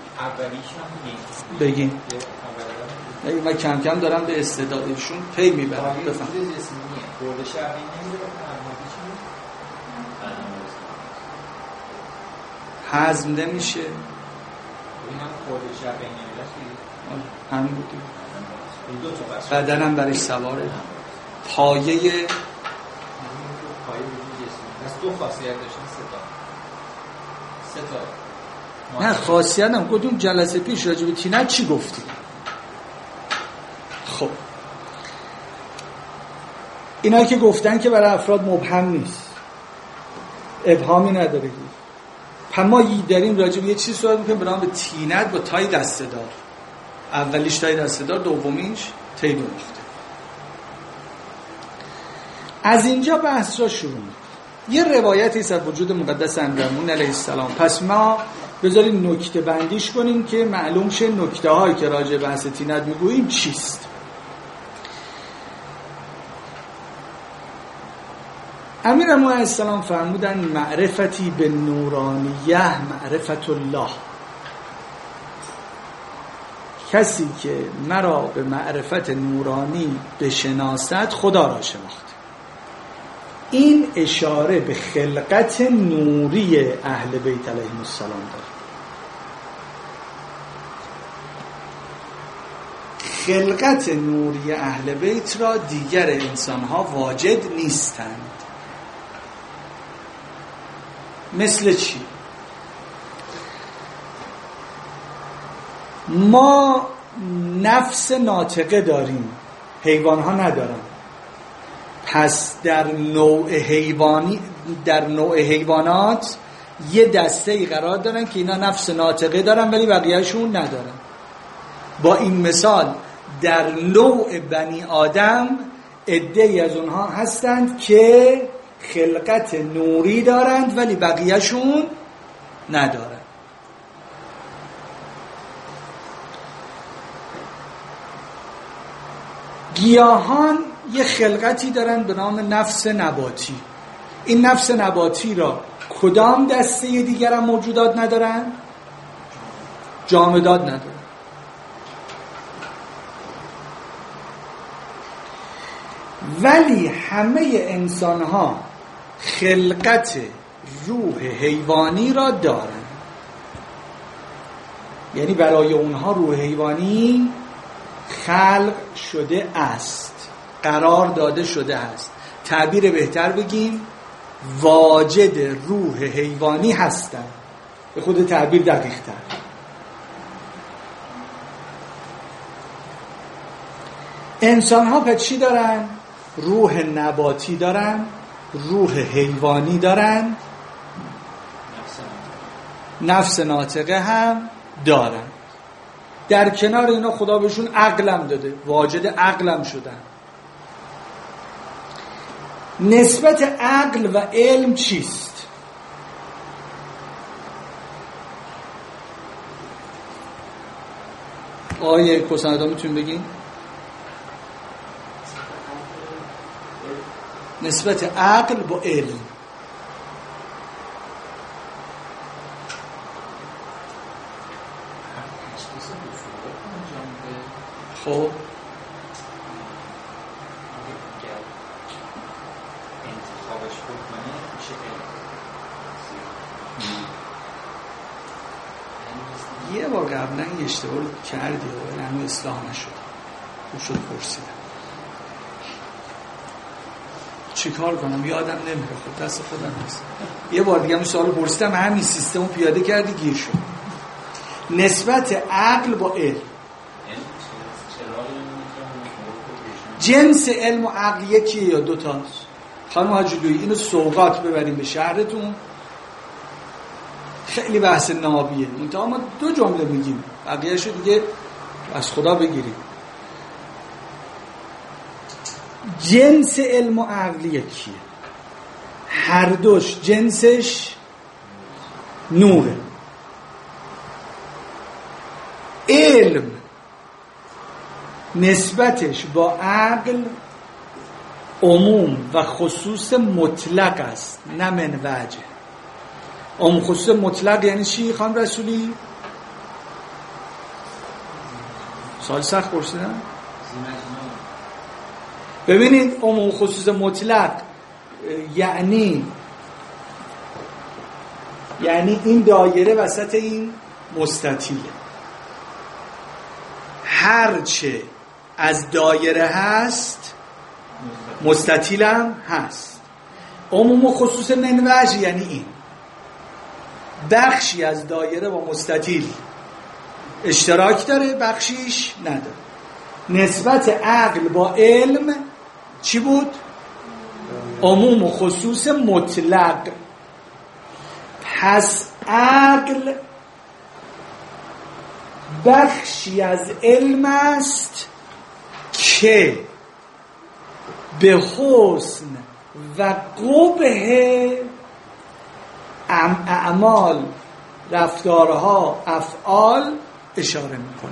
بگیم. من کم کم دارم به استعدادشون پی میبرم. بفهم. هضم نمیشه. همین بودیم. بدنم برش سواره. پایه پایه دو خاصیت داشتن، سه تا سه تا نه خاصیت هم گفتیم جلسه پیش راجع به طینت چی گفتیم. خب اینا که گفتن که برای افراد مبهم نیست، ابهامی نداره. پس ما داریم راجع به یه چیز صحبت می‌کنیم به نام طینت با تای دسته دار. اولیش تای دسته دار، دومیش تی دو نقطه. از اینجا بحث را شروع می‌کنیم. یه روایتی است از وجود مقدس امیرالمومنین علیه السلام. پس ما بذارید نکته بندیش کنیم که معلوم شه نکته هایی که راجع به بحث طینت میگوییم چیست. امیرالمومنین علیه السلام فرمودن معرفتی به نورانیه معرفت الله. کسی که مرا به معرفت نورانی بشناسد خدا را شناخت. این اشاره به خلقت نوری اهل بیت علیهم السلام داره. خلقت نوری اهل بیت را دیگر انسان‌ها واجد نیستند. مثل چی؟ ما نفس ناطقه داریم، حیوان‌ها ندارن. پس در نوع حیوانی در نوع حیوانات یه دسته‌ای قرار دارن که اینا نفس ناطقه دارن ولی بقیه‌شون ندارن. با این مثال در نوع بنی آدم عده‌ای از اونها هستند که خلقت نوری دارند ولی بقیه‌شون ندارن. گیاهان یه خلقتی دارن به نام نفس نباتی. این نفس نباتی را کدام دسته دیگر هم موجودات ندارن؟ جامدات ندارن. ولی همه انسان ها خلقت روح حیوانی را دارن. یعنی برای اونها روح حیوانی خلق شده است، قرار داده شده است. تعبیر بهتر بگیم واجد روح حیوانی هستند. به خود تعبیر دقیق تر. انسان ها پس چی دارن؟ روح نباتی دارن، روح حیوانی دارن، نفس ناطقه هم دارن. در کنار اینا خدا بهشون عقلم داده، واجد عقلم شدن. نسبت عقل و علم چیست؟ آیه کوسندا میتونیم بگیم؟ نسبت عقل با علم. خب یه بار قبلا یه اشتباه کردی و هنوز اصلاح نشد. خوب شد پرسیدم. چی کار کنم یادم نمیره، خود دست خودم هست. یه بار دیگه همین سوالو پرسیدم، همین سیستمو پیاده کردی گیر شد. نسبت عقل با علم، جنس علم و عقل یکیه یا دوتاست؟ خانم حاجی‌لویی اینو سوغات ببریم به شهرتون، خیلی بحث نابیه. منتها ما دو جمله میگیم، بقیه‌شو دیگه از خدا بگیریم. جنس علم و عقل یکیه، هر دوش جنسش نوره. علم نسبتش با عقل عموم و خصوص مطلق است، نه من وجه. عموم خصوص مطلق یعنی چی خانم رسولی؟ سوال سخت پرسیدم. ببینید عموم خصوص مطلق یعنی یعنی این دایره وسط این مستطیله، هرچه از دایره هست مستطیل هم هست. عموم و خصوص من وجه یعنی این بخشی از دایره با مستطیل اشتراک داره، بخشیش نداره. نسبت عقل با علم چی بود؟ عموم و خصوص مطلق. پس عقل بخشی از علم است که به حسن و قبح اعمال، رفتارها، افعال اشاره میکنه.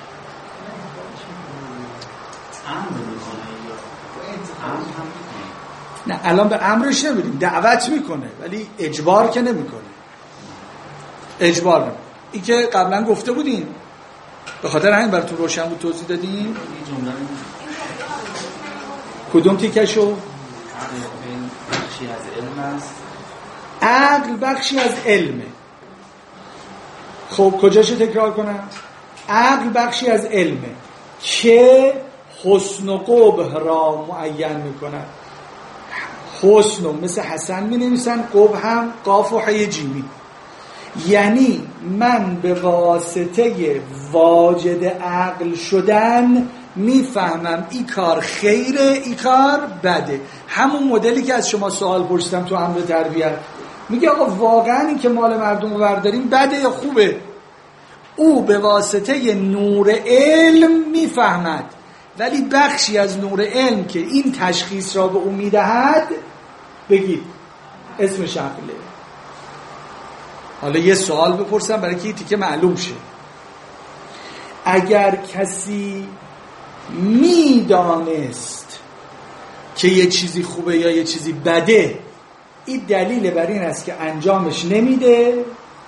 نه الان به امرش نمیدیم، دعوت میکنه ولی اجبار که نمیکنه. اجبار نمیکنه. این که قبلا گفته بودیم، به خاطر همین براتون روشن بود توضیح دادیم. کدوم تیکشو؟ بخشی از علم است. عقل بخشی از علمه. خب کجاشو تکرار کنم؟ عقل بخشی از علمه که حسن و قبح را معین میکنه. حسن مثل حسن می نویسن، قبح هم قاف و حی جیمی. یعنی من به واسطه واجد عقل شدن میفهمم این کار خیره، این کار بده. همون مدلی که از شما سوال پرسیدم تو امر تربیت، میگه آقا واقعا این که مال مردم رو برداریم بده یا خوبه؟ او به واسطه نور علم میفهمد، ولی بخشی از نور علم که این تشخیص را به او میدهد بگید اسمش عقله. حالا یه سوال بپرسم برای که تیکه معلوم شه. اگر کسی میدانست که یه چیزی خوبه یا یه چیزی بده، این دلیل بر این است که انجامش نمیده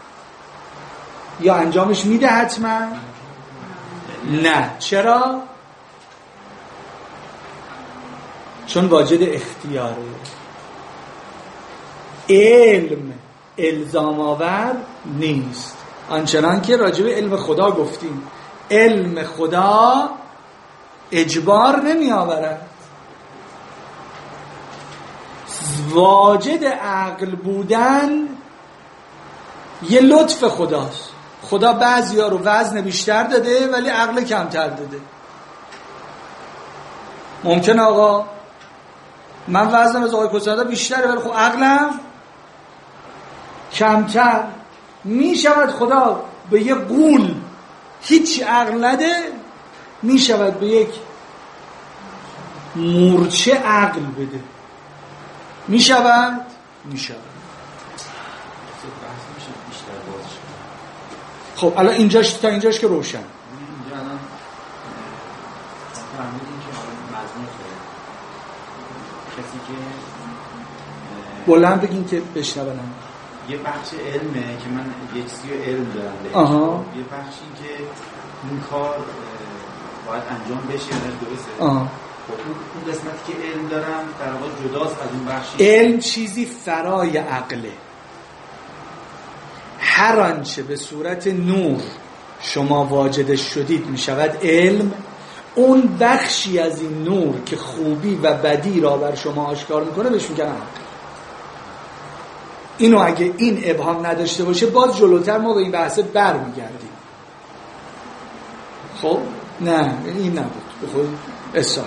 یا انجامش میده حتما؟ نه. چرا؟ چون واجد اختیاره. علم الزام آور نیست، آنچنان که راجع به علم خدا گفتیم. علم خدا اجبار نمی آورد. واجد عقل بودن یه لطف خداست. خدا بعضیا رو وزن بیشتر داده ولی عقل کمتر داده. ممکن آقا من وزنم از آقای کسادا بیشتره ولی خب عقلم کمتر. می شود خدا به یه غول هیچ عقل نده، می شود به یک مورچه عقل بده. می شود؟ می شود. خب الان اینجاش تا اینجاش که روشن. اینجا الان فهمیدیم که مضمون کسی که بلند بگین که بشنونم. یه بخش علمه که من یه چیزی رو علم دارم بهش. آها. یه بخشی که این کار باید انجام بشه یا درسته. آها. خب اون قسمتی که علم دارم در واقع جداست از اون بخشی. علم چیزی فرای عقله. هر آنچه به صورت نور شما واجدش شدید می شود علم. اون بخشی از این نور که خوبی و بدی را بر شما آشکار میکنه بهش میگن عقل. اینو اگه این ابهام نداشته باشه باز جلوتر ما به این بحثه بر میگردیم. خب نه این نبود به خود اصلا.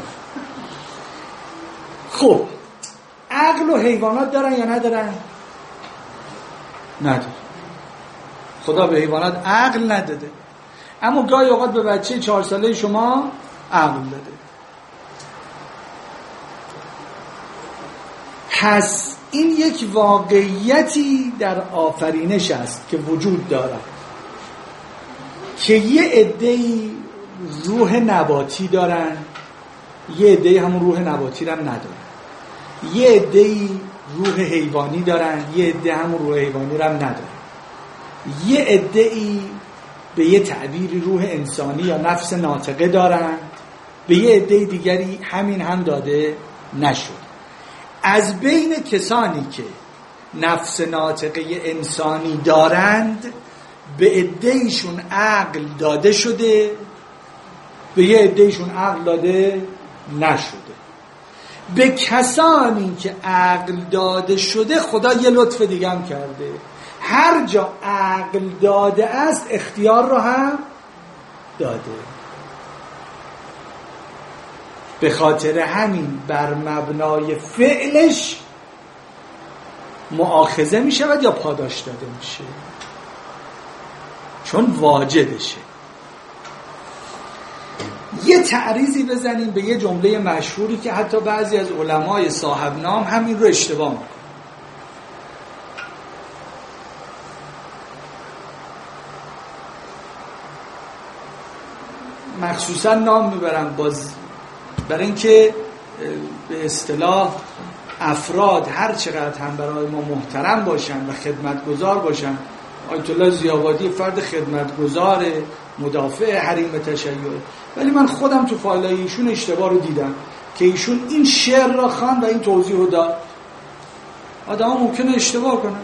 خب عقل و حیوانات دارن یا ندارن؟ ندارن. خدا به حیوانات عقل نداده، اما گاهی اوقات به بچه چهار ساله شما عقل داده. پس این یک واقعیتی در آفرینش است که وجود دارد که یه عده‌ای روح نباتی دارن، یه عده‌ای همون روح نباتی رو هم ندارن، یه عده‌ای روح حیوانی دارن، یه عده همون روح حیوانی رو هم ندارن، یه عده‌ای به یه تعبیری روح انسانی یا نفس ناطقه دارن، به یه عده دیگری همین هم داده نشد. از بین کسانی که نفس ناطقه انسانی دارند به عده‌ایشون عقل داده شده، به یه عده‌ایشون عقل داده نشده. به کسانی که عقل داده شده خدا یه لطف دیگه هم کرده، هر جا عقل داده است اختیار رو هم داده. به خاطر همین بر مبنای فعلش مؤاخذه می شود یا پاداش داده میشه، چون واجدشه. یه تعریضی بزنیم به یه جمله مشهوری که حتی بعضی از علمای صاحب نام همین رو اشتباه میکنن. مخصوصا نام میبرم باز برای اینکه به اصطلاح افراد هر چقدر هم برای ما محترم باشن و خدمتگزار باشن. آیت الله ضیاءبادی فرد خدمتگزار، مدافع حریم تشیع، ولی من خودم تو فایلای ایشون اشتباه رو دیدم که ایشون این شعر را خواند و این توضیح رو داد. آدم ها ممکنه اشتباه کنن،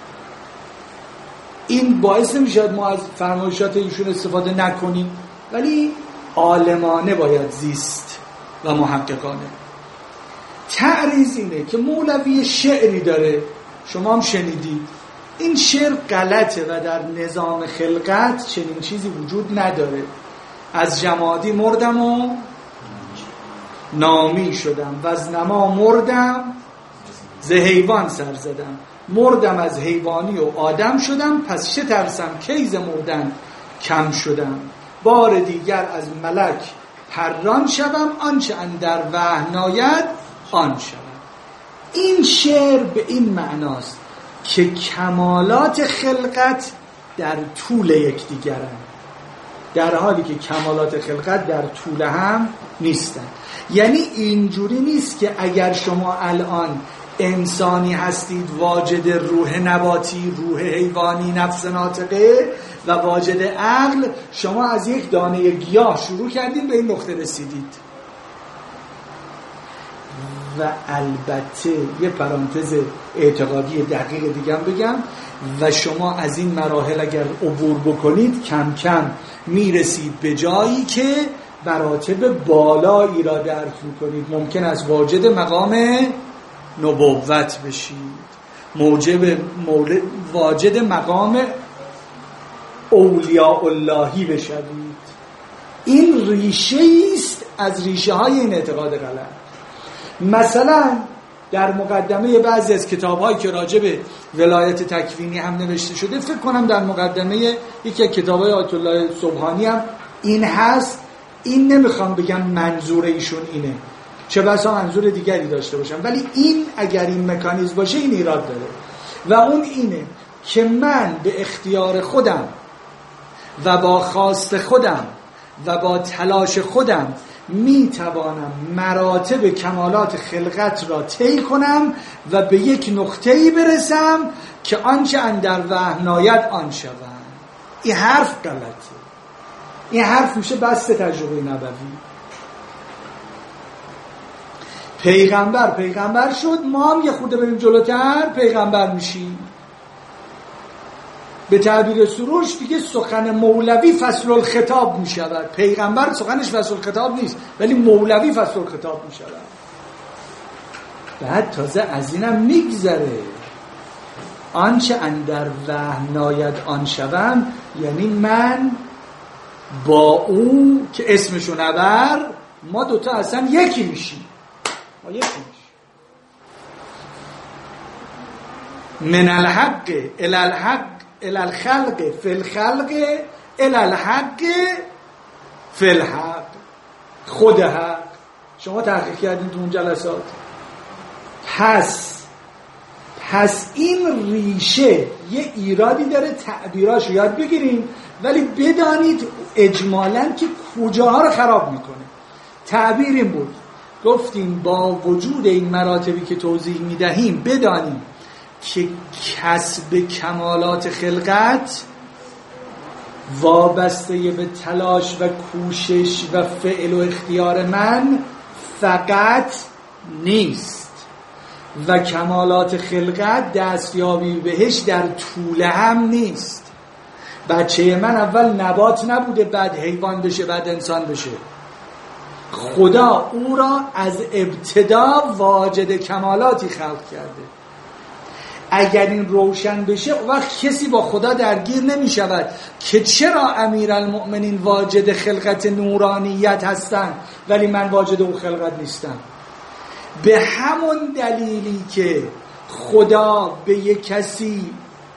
این باعث نمیشه ما از فرمایشات ایشون استفاده نکنیم، ولی عالمانه باید زیست و محققانه. تعریض اینه که مولوی شعری داره، شما هم شنیدید، این شعر غلطه و در نظام خلقت چنین چیزی وجود نداره. از جمادی مردم و نامی شدم و از نما مردم ز حیوان سر زدم، مردم از حیوانی و آدم شدم، پس چه ترسم کی ز مردن کم شدم، بار دیگر از ملک پران شوم، آنچه اندر وحی ناید آن شوم. این شعر به این معناست که کمالات خلقت در طول یکدیگرند، در حالی که کمالات خلقت در طول هم نیستن. یعنی اینجوری نیست که اگر شما الان انسانی هستید واجد روح نباتی، روح حیوانی، نفس ناطقه و واجد عقل، شما از یک دانه گیاه شروع کردین به این نقطه رسیدید. و البته یه پرانتز اعتقادی دقیق دیگه هم بگم، و شما از این مراحل اگر عبور بکنید کم کم میرسید به جایی که مراتب بالایی را درک میکنید. ممکن است واجد مقام نبوت بشید، موجب مولد واجد مقام اولیاء اللهی بشوید. این ریشه است از ریشه های این اعتقاد غلط. مثلا در مقدمه بعضی از کتاب‌هایی که راجع به ولایت تکوینی هم نوشته شده، فکر کنم در مقدمه یکی از کتاب‌های آیت الله سبحانی هم این هست. این نمیخوام بگم منظور ایشون اینه، چه بسا منظور دیگری داشته باشم، ولی این اگر این مکانیزم باشه این ایراد داره. و اون اینه که من به اختیار خودم و با خواست خودم و با تلاش خودم می توانم مراتب کمالات خلقت را طی کنم و به یک نقطه‌ای برسم که آنچه اندر وحی ناید آن شوم. این حرف غلطه. این حرف میشه بس تجربه نبوی. پیغمبر پیغمبر شد، ما هم یه خورده بریم جلوتر پیغمبر میشیم. به تعبیر سروش دیگه سخن مولوی فصل الخطاب می شود. پیغمبر سخنش فصل الخطاب نیست، ولی مولوی فصل الخطاب می شود. بعد تازه از اینم میگذره آنچه اندر وهم ناید آن شوم، یعنی من با او که اسمشو نبر، ما دوتا اصلا یکی میشیم، ما یکی میشیم. من الحق الى الحق الى الخلق فی الخلق الى الحق فی الحق. خود حق. شما تحقیق کردین تو اون جلسات. پس پس این ریشه یه ایرادی داره، تعبیراش یاد بگیریم، ولی بدانید اجمالاً که کجاها رو خراب میکنه. تعبیر این بود، گفتیم با وجود این مراتبی که توضیح میدهیم بدانیم که کسب کمالات خلقت وابسته به تلاش و کوشش و فعل و اختیار من فقط نیست و کمالات خلقت دستیابی بهش در طول هم نیست. بچه من اول نبات نبوده بعد حیوان بشه بعد انسان بشه. خدا او را از ابتدا واجد کمالاتی خلق کرده. اگر این روشن بشه وقت کسی با خدا درگیر نمی شود که چرا امیرالمؤمنین واجد خلقت نورانیت هستن ولی من واجد اون خلقت نیستم. به همون دلیلی که خدا به یک کسی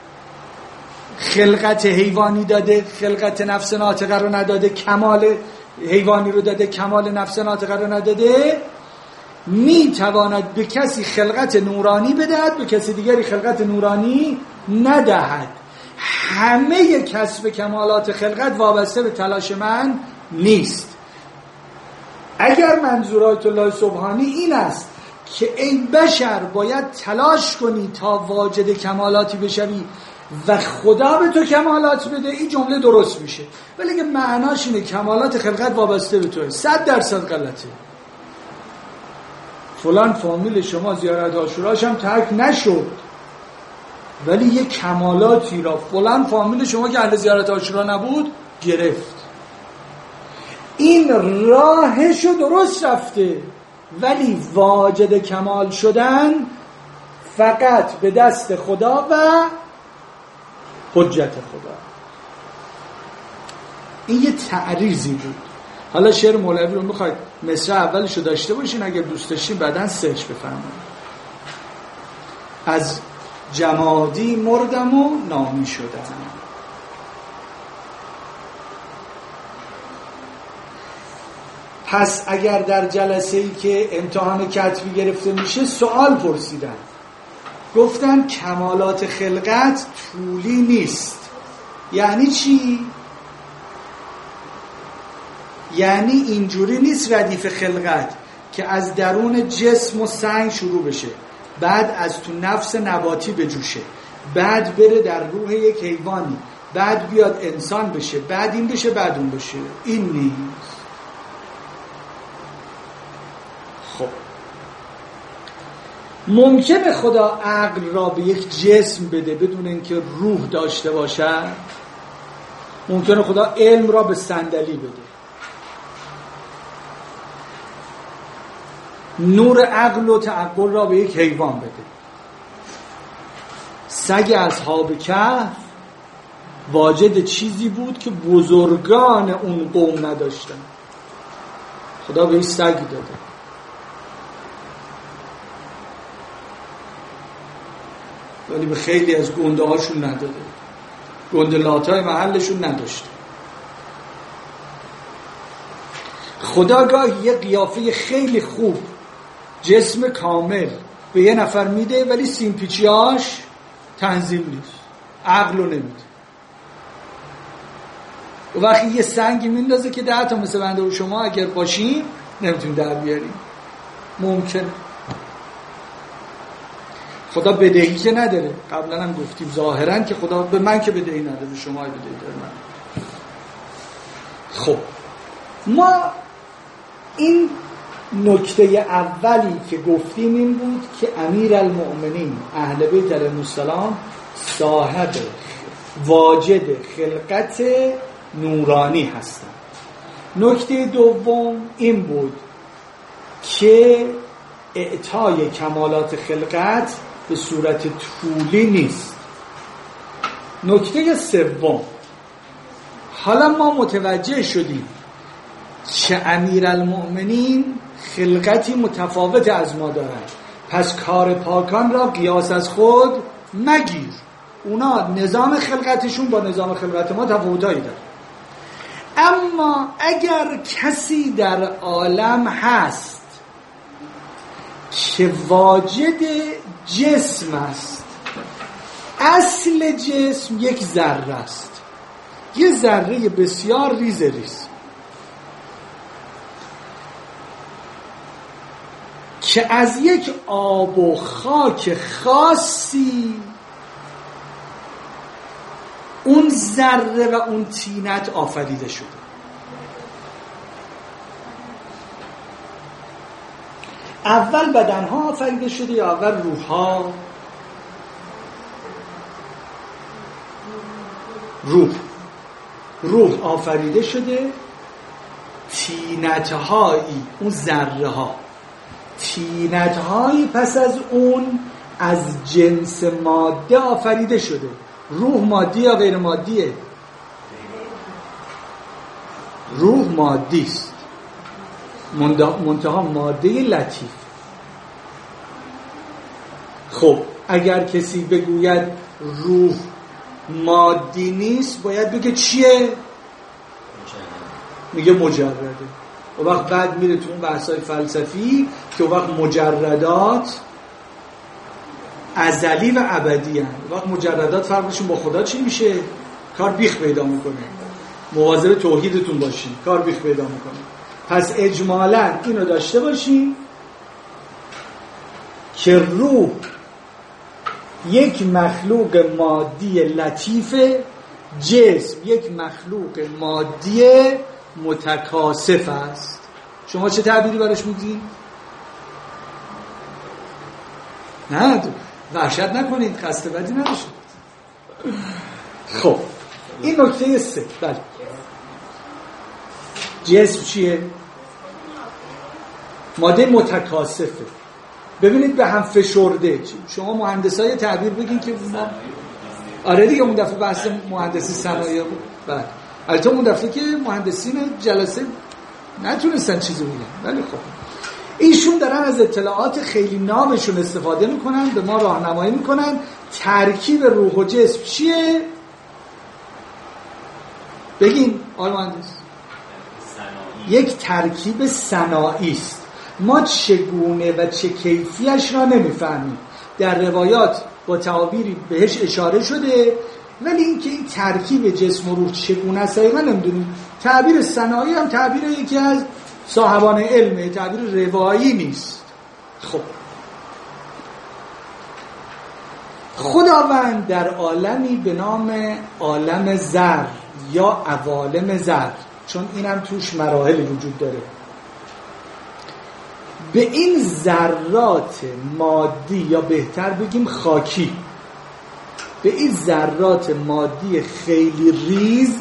خلقت حیوانی داده، خلقت نفس ناطقه رو نداده، کمال حیوانی رو داده، کمال نفس ناطقه رو نداده، می تواند به کسی خلقت نورانی بدهد، به کسی دیگری خلقت نورانی ندهد. همه کسب کمالات خلقت وابسته به تلاش من نیست. اگر منظور آیت الله سبحانی این است که ای بشر باید تلاش کنی تا واجد کمالاتی بشوی و خدا به تو کمالات بده، این جمله درست میشه. ولی اگه معناش اینه کمالات خلقت وابسته به توه، صد درصد غلطه. فلان فامیل شما زیارت عاشوراش هم ترک نشد، ولی یه کمالاتی را فلان فامیل شما که اهل زیارت عاشورا نبود گرفت. این راهشو درست رفته، ولی واجد کمال شدن فقط به دست خدا و حجت خدا. این یه تعریضی بود. حالا شعر مولوی رو میخواید مصرع اولشو داشته باشین، اگر دوست داشتین بعداً سرچ بفرمایید. از جمادی مردم و نامی شدم. پس اگر در جلسه‌ای که امتحان کتبی گرفته میشه سوال پرسیدن، گفتن کمالات خلقت طولی نیست. یعنی چی؟ یعنی اینجوری نیست ردیف خلقت که از درون جسم و سنگ شروع بشه، بعد از تو نفس نباتی بجوشه، بعد بره در روح یک حیوانی، بعد بیاد انسان بشه، بعد این بشه، بعد اون بشه. این نیست. خب ممکنه خدا عقل را به یک جسم بده بدون اینکه روح داشته باشد؟ ممکنه خدا علم را به صندلی بده، نور عقل و تعقل را به یک حیوان بده. سگ اصحاب کهف واجد چیزی بود که بزرگان اون قوم نداشتن، خدا به این سگ داده. ولی به خیلی از گنده هاشون نداده، گندلات های محلشون نداشته. خدا گاهی یه قیافه خیلی خوب، جسم کامل به یه نفر میده، ولی سیمپیچیاش تنظیم نیست، عقلو نمیده. و وقتی یه سنگی میندازه که ده تا مثل بنده و شما اگر باشیم نمیتونیم در بیاریم. ممکنه خدا بدهی که نداره، قبلا هم گفتیم ظاهرا که خدا به من که بدهی نداره، به شما بدهی داره. من خب ما این نکته اولی که گفتیم این بود که امیرالمؤمنین اهل بیت علیهم السلام صاحب واجد خلقت نورانی هستند. نکته دوم این بود که اعطای کمالات خلقت به صورت طولی نیست. نکته سوم، حالا ما متوجه شدیم که امیرالمؤمنین خلقتی متفاوت از ما دارند، پس کار پاکان را قیاس از خود مگیر. اونا نظام خلقتشون با نظام خلقت ما تفاوتایی داره. اما اگر کسی در عالم هست که واجد جسم است، اصل جسم یک ذره است، یه ذره بسیار ریز ریز که از یک آب و خاک خاصی اون ذره و اون طینت آفریده شده. اول بدنها آفریده شده یا اول روحها؟ روح روح آفریده شده، طینت‌هایی، اون ذره ها طینت‌هایی پس از اون از جنس ماده آفریده شده. روح مادی یا غیر مادیه؟ روح مادی است، منتها ماده لطیف. خب اگر کسی بگوید روح مادی نیست، باید بگه چیه؟ میگه مجرده. و وقت بعد میره تو اون بحثای فلسفی که وقت مجردات ازلی و ابدی هست. وقت مجردات فرقشون با خدا چی میشه؟ کار بیخ پیدا میکنه. مواظب توحیدتون باشین، کار بیخ پیدا میکنه. پس اجمالاً اینو داشته باشین که روح یک مخلوق مادی لطیفه، جسم یک مخلوق مادی متکاسف است. شما چه تعبیری براش میگین؟ نه وحشت نکنید، قصد بدی نباشه. خب این نکته سه. بله جسم چیه؟ ماده متکاسفه. ببینید به هم فشرده. شما مهندسای تعبیر بگین که ما آره دیگه اون دفعه بحث مهندسی صنایع بود. بله البته اون دفعه که مهندسین جلسه نتونستن چیزی بگن، ولی خب ایشون دارن از اطلاعات خیلی نابشون استفاده میکنن، به ما راهنمایی میکنن ترکیب روح و جسم چیه؟ بگین آقای مهندس. یک ترکیب صناعی است. ما چگونه و چه کیفیش را نمیفهمیم. در روایات با تعابیری بهش اشاره شده، ولی اینکه این ترکیب جسم و روح چگونه است دقیقاً نمیدونیم. تعبیر صناعی هم تعبیر یکی از صاحبان علمه، تعبیر روایی نیست. خب خداوند در عالمی به نام عالم ذر یا عوالم ذر، چون اینم توش مراحل وجود داره، به این ذرات مادی یا بهتر بگیم خاکی، به این ذرات مادی خیلی ریز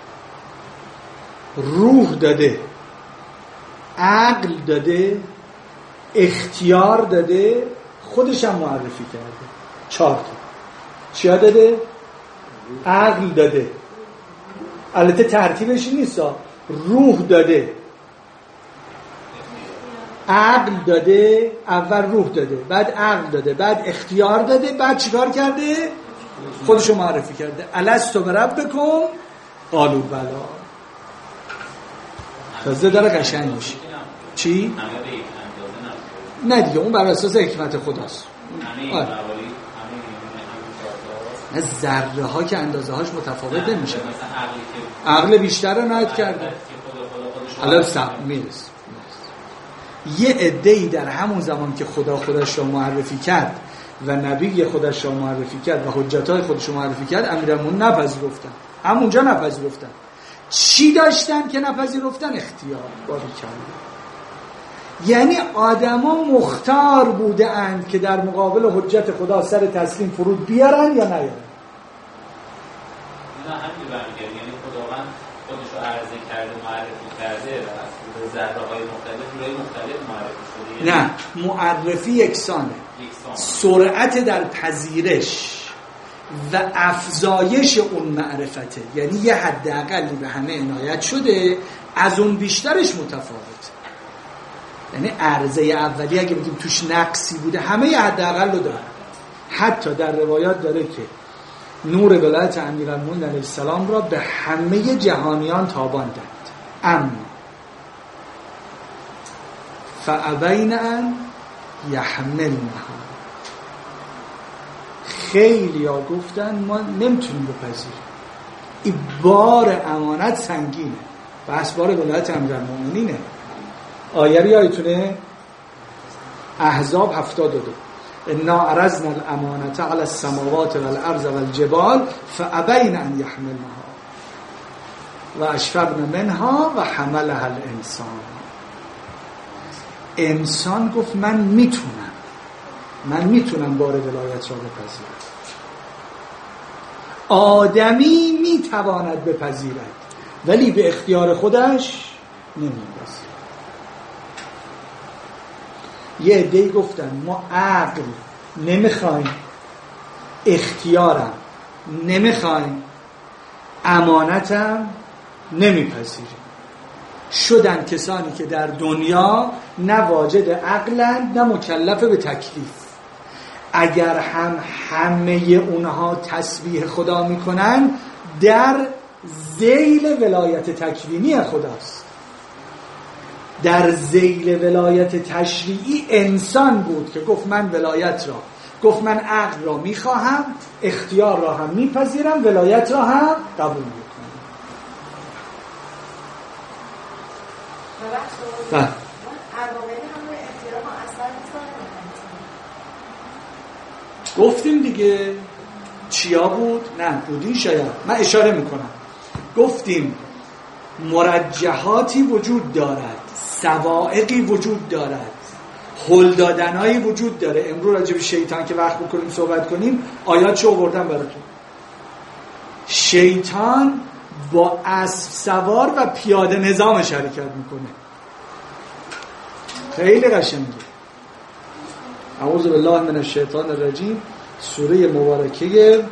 روح داده، عقل داده، اختیار داده، خودش هم معرفی کرده. چهار تا چیا داده؟ عقل داده، البته ترتیبش نیست، روح داده، عقل داده، اول روح داده، بعد عقل داده، بعد اختیار داده، بعد چیکار کرده؟ خودشو معرفی کرده. الستو بربکم قالوا بلی. تازه داره قشنگ میشه. چی؟ نه دیگه اون بر اساس حکمت خداست. آره. نه ذره ها که اندازه هاش متفاوت نمیشه. عقل بیشتر رو نهایت کرده. الان سب میرس. یه عده‌ای در همون زمان که خدا خودش رو معرفی کرد و نبی خودش رو معرفی کرد و حجتای خودش رو معرفی کرد، امیرالمومنین نپذیرفتن. همونجا نپذیرفتن. چی داشتن که نپذیرفتن؟ اختیار. باری کرده. یعنی آدما مختار بوده اند که در مقابل حجت خدا سر تسلیم فرود بیارن یا نیارن. همین برمیگرده، یعنی خداوند خودش رو عرضه کرده، معرفی کرده و از ذره های مختلف جورای مختلف معرفی شده. نه، معرفی یکسانه. یکسان. سرعت در پذیرش و افزایش اون معرفته، یعنی یه حداقلی به همه عنایت شده، از اون بیشترش متفاوت. یعنی عرضه اولی اگه بگیم توش نقصی بوده، همه یه حداقل رو داره. حتی در روایات داره که نور ولایت امیرالمومنین علیه السلام را به همه جهانیان تاباندند، اما فابین ان یحملنها، خیلی ها گفتن ما نمیتونیم بپذیریم، این بار امانت سنگینه، بس بار ولایت امیرالمومنینه. آیه یادتونه احزاب هفتاد و دو، انا عرضنا الامانة على السماوات والارض والجبال فابین ان یحملنها و اشفقن منها و حملها الانسان. انسان گفت من میتونم من میتونم بار ولایت را بپذیرم. آدمی میتواند بپذیرد ولی به اختیار خودش نمیپذیرد. یه عده‌ای گفتن ما عقل نمیخوایم، اختیارم نمیخوایم، امانتم نمیپذیریم. شدن کسانی که در دنیا نه واجد عقلند نه مکلف به تکلیف. اگر هم همه اونها تسبیح خدا میکنن، در ذیل ولایت تکوینی خداست. در ذیل ولایت تشریعی انسان بود که گفت من ولایت را، گفت من عقل را میخواهم، اختیار را هم میپذیرم، ولایت را هم قبول میکنم. بله. گفتیم دیگه چیا بود؟ نه بودین شاید، من اشاره میکنم. گفتیم مرجحاتی وجود دارد، سوائقی وجود دارد، هل دادنایی وجود داره. امروز راجع به شیطان که وقت بکنیم صحبت کنیم، آیاتشو آوردم براتون. شیطان با اسب سوار و پیاده نظامش حرکت میکنه، خیلی قشنگه. اعوذ بالله من الشیطان الرجیم، سوره مبارکه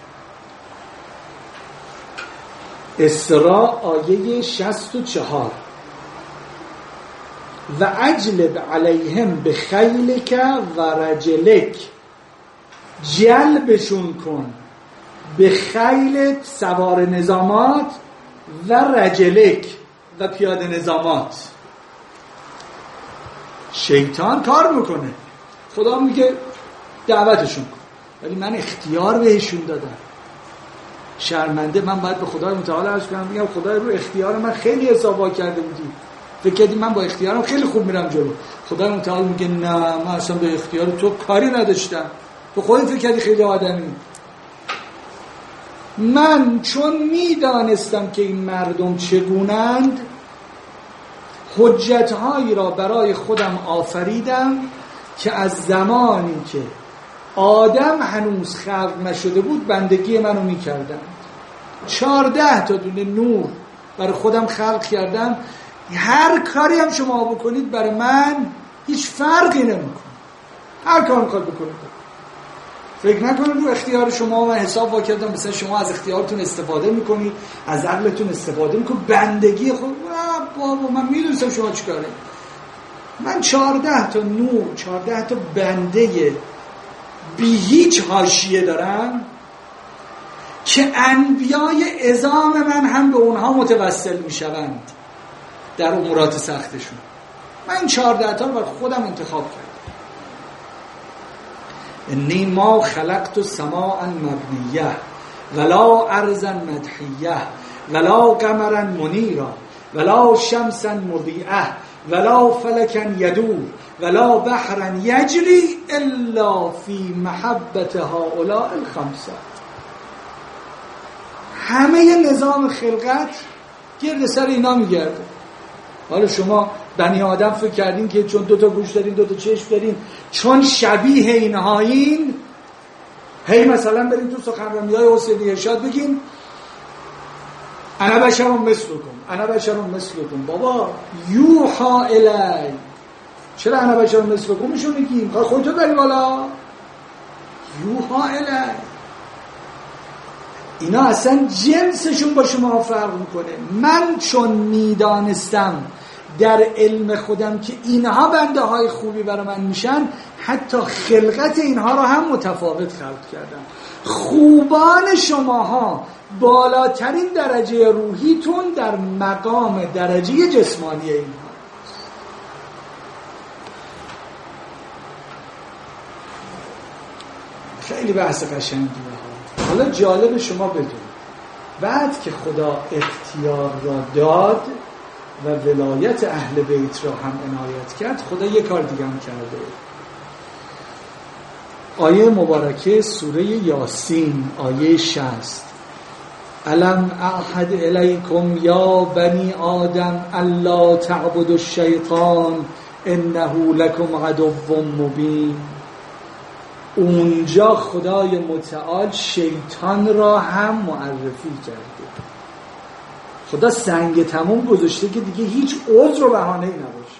اسراء آیه شصت و چهار. و اجلب علیهم بخیلک و رجلک، جلبشون کن به خیلت سوار نظامات و رجلک و پیاده نظامات. شیطان کار میکنه، خدا میگه دعوتشون کن، ولی من اختیار بهشون دادم. شرمنده من باید به خدای متعال عرض کنم، میگم خدای رو اختیار من خیلی حسابا کرده بودی، فکر کردی من با اختیارم خیلی خوب میرم جلو. خدای متعال میگه نه، من اصلا به اختیار تو کاری نداشتم، تو خودت فکر کردی خیلی آدمی. من چون میدانستم که این مردم چگونند، حجتهایی را برای خودم آفریدم که از زمانی که آدم هنوز خلق نشده بود بندگی منو میکردم. چارده تا دونه نور برای خودم خلق کردم، هر کاری هم شما بکنید برای من هیچ فرقی نمیکنه، هر کار میخواد بکنید. فکر نکنید رو اختیار شما من حساب وا کردم، مثلا شما از اختیارتون استفاده میکنید، از عقلتون استفاده میکنید، بندگی خود. بابا من میدونستم شما چیکاره. من چارده تا نور، چارده تا بنده بی هیچ حاشیه دارم که انبیای عظام من هم به اونها متوسل میشوند در امورات سختشون. من این چارده تا رو برای خودم انتخاب کردم. انی ما خلقت سماء مبنیه ولا ارضا مدحیه ولا قمرا منیرا ولا شمسا مضیئه ولا فلکا یدور ولا بحرا یجری الا فی محبت هؤلاء الخمسه. همه نظام خلقت گرد سر اینا میگرده. حالا شما بنی آدم فکر کردین که چون دوتا گوش دارین، دوتا چشم دارین، چون شبیه اینهایین، هی مثلا بریم تو سخنرانی‌های حسینی ارشاد بگیم انا بشرم مثلکم انا بشرم مثلکم. بابا یوحا الی، چرا انا بشرم مثلکم میشو میگیم؟ خودتو بری بالا. یوحا الی، اینا اصلا جنسشون با شما فرق میکنه. من چون میدانستم در علم خودم که اینها بنده های خوبی برای من میشن، حتی خلقت اینها رو هم متفاوت خلق کردم. خوبان شماها بالاترین درجه روحیتون در مقام درجه جسمانی اینها. خیلی بحث قشنگیه. حالا جالب شما بدونید بعد که خدا اختیار را داد و ولایت اهل بیت را هم عنایت کرد، خدا یک کار دیگه هم کرده. آیه مبارکه سوره یاسین آیه شصت: الم اعهد الیکم یا بنی آدم الا تعبدوا الشیطان انه لکم عدو مبین. اونجا خدای متعال شیطان را هم معرفی کرده. خدا سنگ تموم گذاشته که دیگه هیچ عذر و بهانه‌ای نباشه.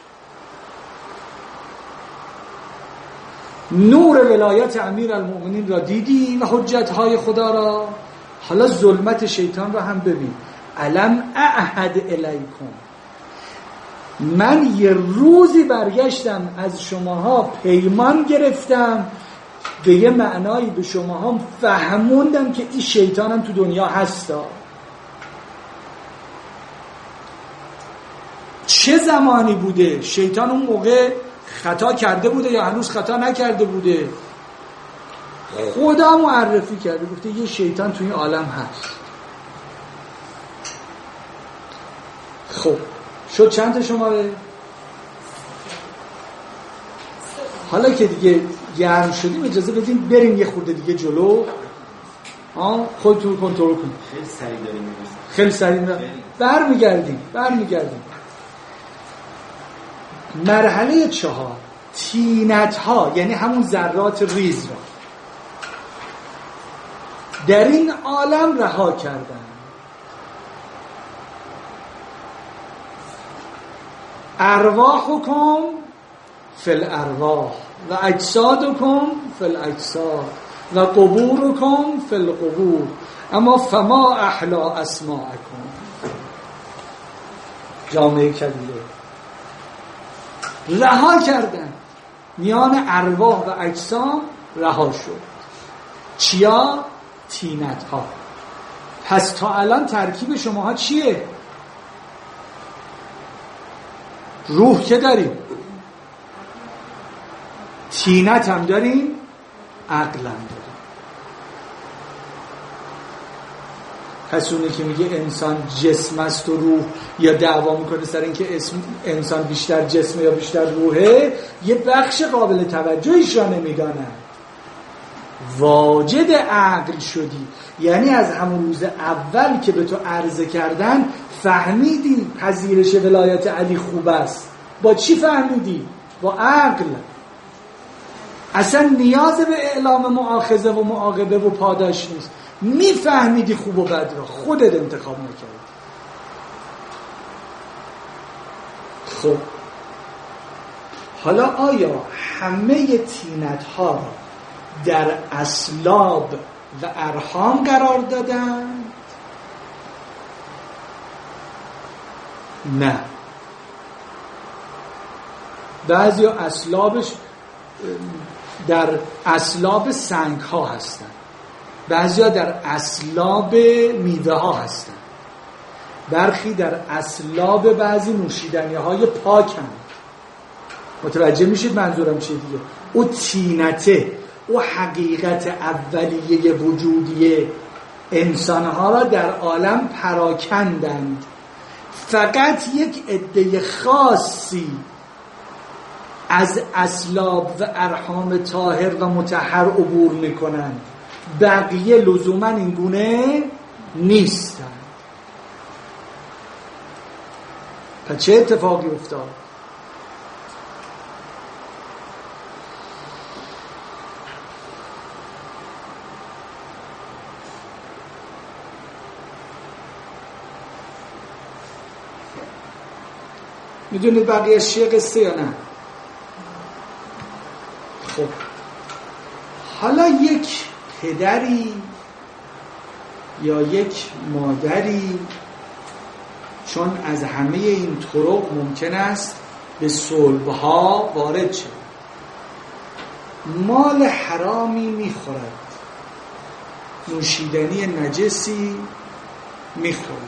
نور ولایت امیرالمؤمنین را دیدی و حجت‌های خدا را، حالا ظلمت شیطان را هم ببین. الم اعهد الیکم، من یه روزی برگشتم از شماها پیمان گرفتم، به یه معنایی به شماها فهموندم که این شیطان هم تو دنیا هستا. چه زمانی بوده؟ شیطان اون موقع خطا کرده بوده یا هنوز خطا نکرده بوده؟ خدا معرفی کرده، گفته یه شیطان توی این عالم هست. خب شد چند تا شماره؟ حالا که دیگه گرم شدیم اجازه بدیم بریم یه خورده دیگه جلو. ها خودتون کنترل کنید. خیلی سریع داریم میرسیم. خیلی سریع برمیگردیم برمیگردیم مرحله چهار، تینت ها، یعنی همون ذرات ریز را در این عالم رها کردن. ارواحکم فی الارواح و اجسادکم فی الاجساد و قبورکم فی القبور اما فما احلا اسماءکم. جامعه کبیره رها کردن، میان ارواح و اجسام رها شد. چیا؟ تینت ها. پس تا الان ترکیب شماها چیه؟ روح که داریم، تینت هم داریم، عقل هم داریم. پس اونه که میگه انسان جسم است و روح، یا دعوا میکنه سر اینکه اسم انسان بیشتر جسمه یا بیشتر روحه، یه بخش قابل توجهیش را نمیدانن. واجد عقل شدی، یعنی از همون روز اول که به تو عرضه کردن فهمیدی پذیرش ولایت علی خوب است. با چی فهمیدی؟ با عقل. اصلا نیاز به اعلام مؤاخذه و معاقبه و پاداش نیست. میفهمیدی خوب و بد را، خودت انتخاب نکردی. خب حالا آیا همه تینت ها را در اسلاب و ارحام قرار دادن؟ نه. بعضی اسلابش در اسلاب سنگ ها هستن، بعضی ها در اسلاب میوه ها هستن، برخی در اسلاب بعضی نوشیدنی های پاک هم. متوجه میشید منظورم چیه دیگه؟ او تینته، او حقیقت اولیه وجودیه انسانها را در عالم پراکندند. فقط یک عده خاصی از اسلاب و ارحام طاهر و مطهر عبور میکنند، بقیه لزوما این گونه نیستند. پس چه اتفاقی افتاد؟ میدونید بقیه از چیه قصه یا نه؟ خب حالا یک پدری یا یک مادری چون از همه این طرق ممکن است به صلبها وارد شد، مال حرامی میخورد، نوشیدنی نجسی میخورد،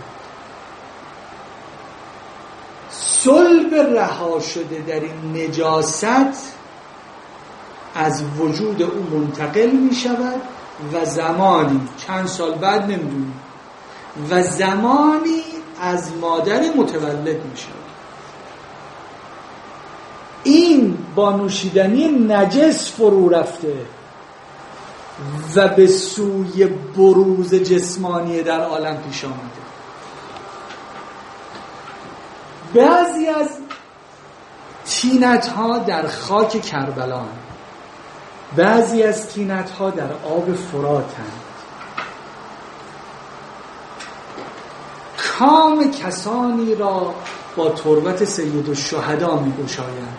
صلب رها شده در این نجاست از وجود او منتقل می شود و زمانی چند سال بعد نمیدونیم و زمانی از مادر متولد می شود. این با نوشیدنی نجس فرو رفته و به سوی بروز جسمانی در عالم پیش آمده. بعضی از طینت ها در خاک کربلا، بعضی از طینت ها در آب فراتند. کام کسانی را با تربت سید الشهدا می گشایند.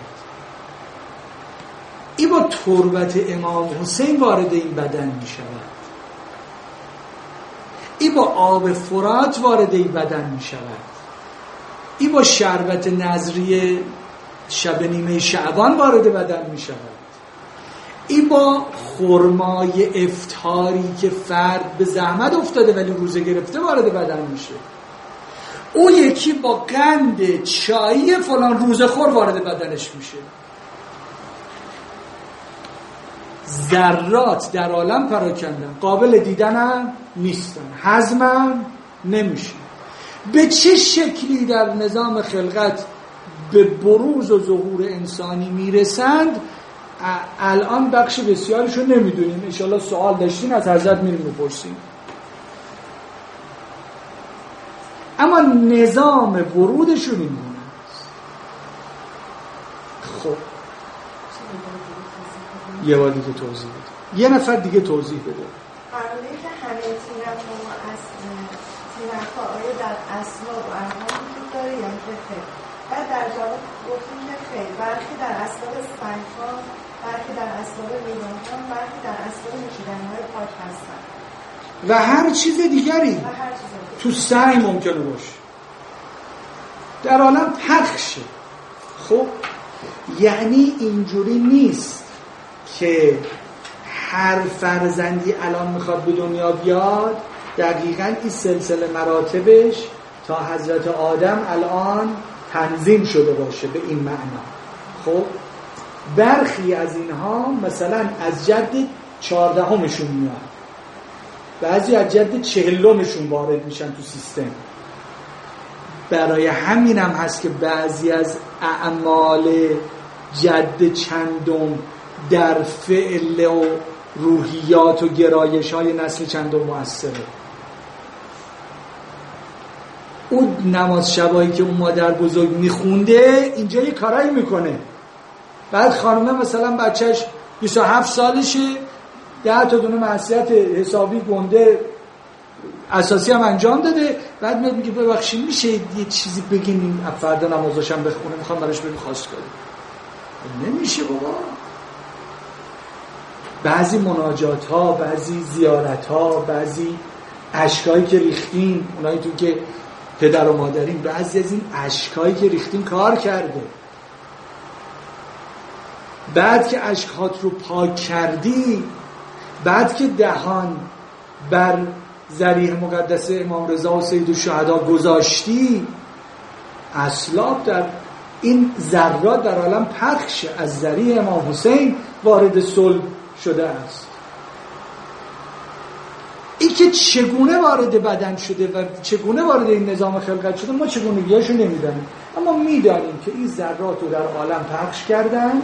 این با تربت امام حسین وارد این بدن می شود. این با آب فرات وارد این بدن می شود. این با شربت نظری شب نیمه شعبان وارد بدن می شود. این با خرمای افطاری که فرد به زحمت افتاده ولی روزه گرفته وارد بدن میشه. اون یکی با قند چایی فلان روزه خور وارد بدنش میشه. ذرات در عالم پراکندن، قابل دیدن هم نیستن، هضم هم نمیشه. به چه شکلی در نظام خلقت به بروز و ظهور انسانی میرسند الان بخش بسیارشو نمیدونیم. انشالله سوال داشتین از حضرت میریم بپرسیم. اما نظام ورودشون این گونه است. خب یه بار دیگه توضیح بده، یه نفر دیگه توضیح بده. قراره که همه تینت ما از تینت ها آیا در اسباب و ارقام وجود داره یا که خیلی؟ بعد در جواب گفتیم که خیلی برخی در اسباب سنگ ها، برخی در اسباب لیوان ها، برخی در اسباب نوشیدنی های پاک هستن و هر چیز دیگری و هر چیز دیگری تو سنگ ممکنه باشه، در عالم پخشه. خب یعنی اینجوری نیست که هر فرزندی الان میخواد به دنیا بیاد دقیقاً این سلسله مراتبش تا حضرت آدم الان تنظیم شده باشه به این معنا. خب برخی از اینها مثلا از جد چهاردهمشون میاد، بعضی از جد چهلمشون وارد میشن تو سیستم. برای همین هم هست که بعضی از اعمال جد چندم در فعل و روحیات و گرایش های نسل چندم مؤثره. اون نماز شبایی که اون مادر بزرگ میخونده اینجا یه کارایی میکنه، بعد خانومه مثلا بچهش بیست و هفت سالشه، ده تا دونه معصیت حسابی گنده اساسی هم انجام داده، بعد میاد میگه ببخشید میشه یه چیزی بگین این فردا نمازاشم بخونه، میخوام براش بگم خواست کنم. نمیشه بابا. بعضی مناجات ها، بعضی زیارت ها، بعضی اشکایی که ریختین، اونایی تو که پدر و مادرین، بعضی از این اشکایی که ریختین کار کرده. بعد که اشکات رو پاک کردی، بعد که دهان بر ذریح مقدس امام رضا و سید الشهدا گذاشتی، اسلاب در این ذرات در عالم پخش از ذریح امام حسین وارد صلب شده است. این که چگونه وارد بدن شده و چگونه وارد این نظام خلقت شده ما چگونگیاشو نمیدانیم، اما میدانیم که این ذرات رو در عالم پخش کردن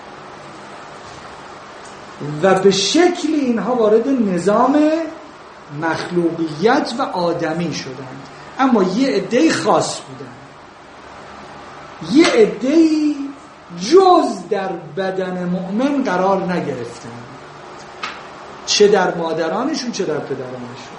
و به شکلی اینها وارد نظام مخلوقیت و آدمی شدن. اما یه عده‌ای خاص بودن، یه عده‌ای جز در بدن مؤمن قرار نگرفتن، چه در مادرانشون چه در پدرانشون.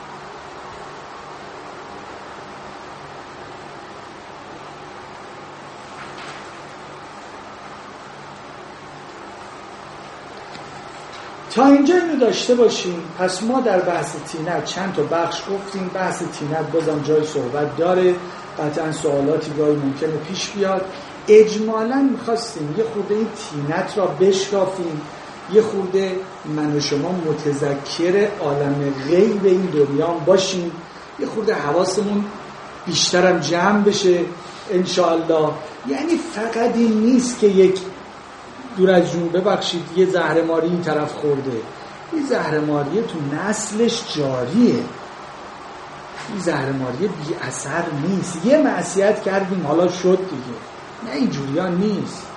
تا اینجا اینو داشته باشیم. پس ما در بحث تینت چند تا بخش گفتیم. بحث تینت بازم جای صحبت داره، قطعا سوالاتی گاهی ممکنه پیش بیاد. اجمالاً میخواستیم یه خورده این تینت را بشکافیم، یه خورده من و شما متذکر عالم غیب این دنیا باشیم، یه خورده حواسمون بیشترم جمع بشه انشاءالله. یعنی فقط این نیست که یک دور از جون ببخشید یه زهرماری این طرف خورده، این زهرماری تو نسلش جاریه، این زهرماری بی اثر نیست. یه معصیت کردیم حالا شد دیگه، نه اینجوری ها نیست.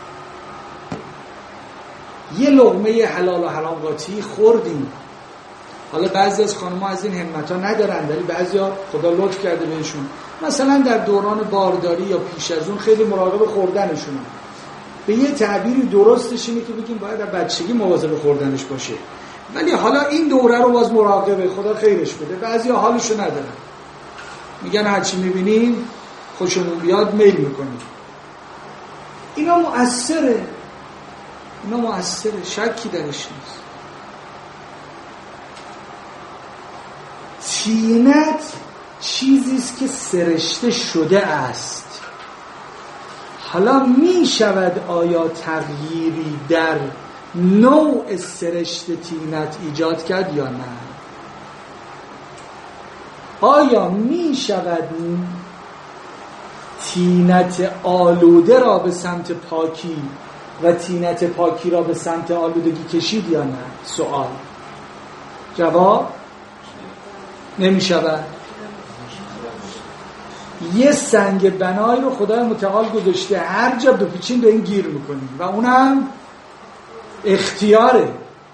یه لقمه حلال و حرام قاطی خوردیم، حالا بعضی از خانم‌ها از این همت ها ندارن، ولی بعضی ها خدا لطف کرده بهشون، مثلا در دوران بارداری یا پیش از اون خیلی مراقب خوردنشونه. به یه تعبیری درستش اینه که بگیم باید در بچگی مواظب خوردنش باشه، ولی حالا این دوره رو باز مراقبه، خدا خیرش بده. بعضی ها حالشو ندارن، میگن هرچی میبینیم خوشمون بیاد میل میکنیم. اینا مؤثره، اینا مؤثره، شکی درش نیست. تینت چیزیست که سرشته شده است. حالا می شود آیا تغییری در نوع سرشت تینت ایجاد کرد یا نه؟ آیا می شود تینت آلوده را به سمت پاکی و تینت پاکی را به سمت آلودگی کشید یا نه؟ سوال. جواب نمی شود. یه سنگ بنای رو خدای متعال گذاشته، هر جا بپیچین به این گیر میکنیم و اونم اختیاره.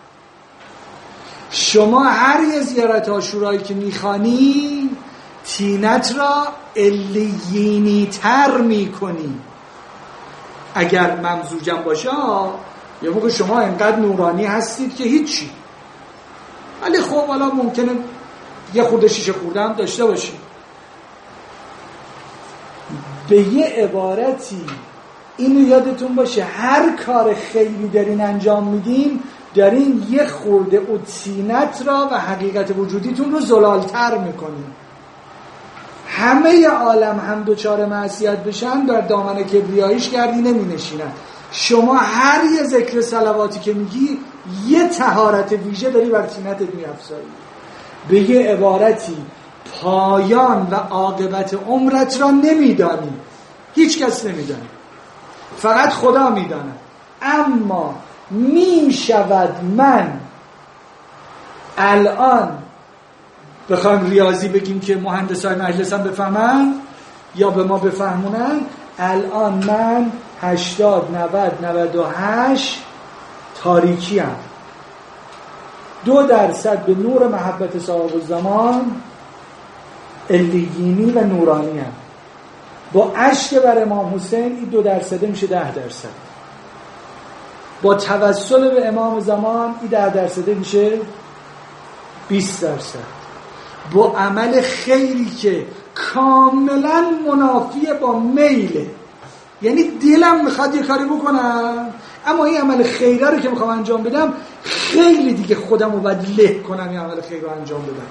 شما هر یه زیارت عاشورایی که میخوانی تینت را علیینی تر میکنی. اگر ممزوجم باشه یه موقع شما انقدر نورانی هستید که هیچی، ولی خب حالا ممکنه یه خورده شیشه خورده هم داشته باشید. به یه عبارتی اینو یادتون باشه، هر کار خیلی دارین انجام میدین دارین یه خورده او تینت را و حقیقت وجودیتون رو زلالتر میکنین. همه عالم هم دوچار معصیت بشن در دامن کبریاییش گردی نمی نشینن. شما هر یه ذکر صلواتی که میگی یه طهارت ویژه داری بر تینتت میافزایی. به یه عبارتی پایان و عاقبت عمرت را نمیدانی، هیچ کس نمیدانی، فقط خدا میداند. اما می شود من الان بخوایم ریاضی بگیم که مهندسای مجلس هم بفهمن یا به ما بفهمونن، الان من هشتاد نود نود و هشت تاریکی هم، دو درصد به نور محبت صاحب الزمان علیینی و نورانی هم. با اشک بر امام حسین این دو درصده میشه ده درصد. با توسل به امام زمان این ده درصده میشه بیست درصد. با عمل خیری که کاملا منافیه با میله، یعنی دلم میخواد یه کاری بکنم اما این عمل خیره رو که میخوام انجام بدم خیلی دیگه خودم رو باید له کنم این عمل خیر رو انجام بدم.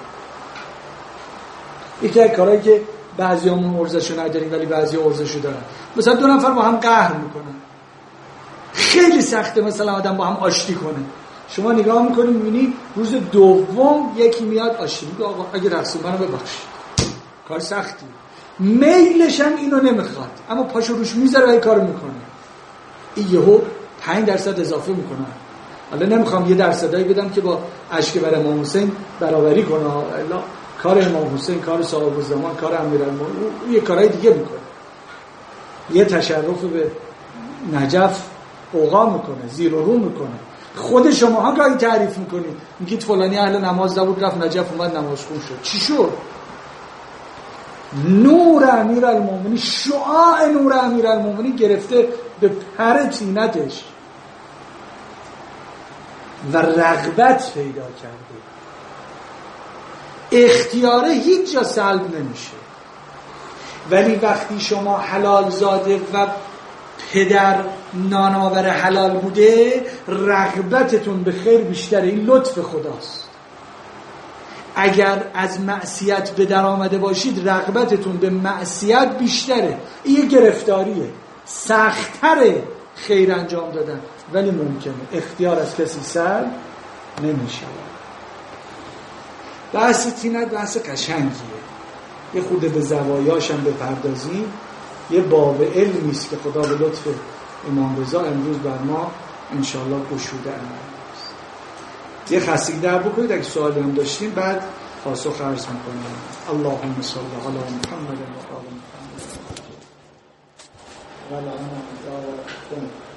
یکی از کارهایی که بعضی همون ارزشو نداریم ولی بعضی ارزشو دارن، مثلا دو نفر با هم قهر میکنن، خیلی سخته مثلا آدم با هم آشتی کنه. شما نگاه میکنی میبینی روز دوم یکی میاد آشتی میگه آقا اگه رسول منو ببخشید، کار سختی، میلش هم اینو نمیخواد اما پاشو روش میذاره و این کارو میکنه. این یهو پنج درصد اضافه میکنه. حالا نمیخوام یه درصدایی بدم که با اشک بر امام حسین برابری کنه، الا کار امام حسین، کار صاحب الزمان، کار امیرالمومنین، اون یه کارهای دیگه میکنه. یه تشرف به نجف اوقا میکنه، زیر و رو میکنه. خود شماها گاهی تعریف میکنید، میگید فلانی اهل نماز نبود رفت نجف اومد نماز خون شد. چی شد؟ نور امیرالمومنین، شعاع نور امیرالمومنین گرفته به پر تینتش و رغبت پیدا کرده. اختیاره هیچ جا سلب نمیشه، ولی وقتی شما حلال زاده و پدر نانآور حلال بوده رغبتتون به خیر بیشتره. این لطف خداست. اگر از معصیت به در آمده باشید رغبتتون به معصیت بیشتره. این یه گرفتاریه، سخت‌تره خیر انجام دادن، ولی ممکنه. اختیار از کسی سر نمیشه. بحث تینت بحث قشنگیه، یه خورده به زوایاش هم بپردازیم. یه باب علمیست که خدا به لطف امام رضا امروز بر ما انشاءالله گشوده است. یه خستگی در بکنید، اگه سوالی هم داشتیم بعد پاسخ عرض میکنیم. اللهم صل علی محمد و آل محمد و علی محمد.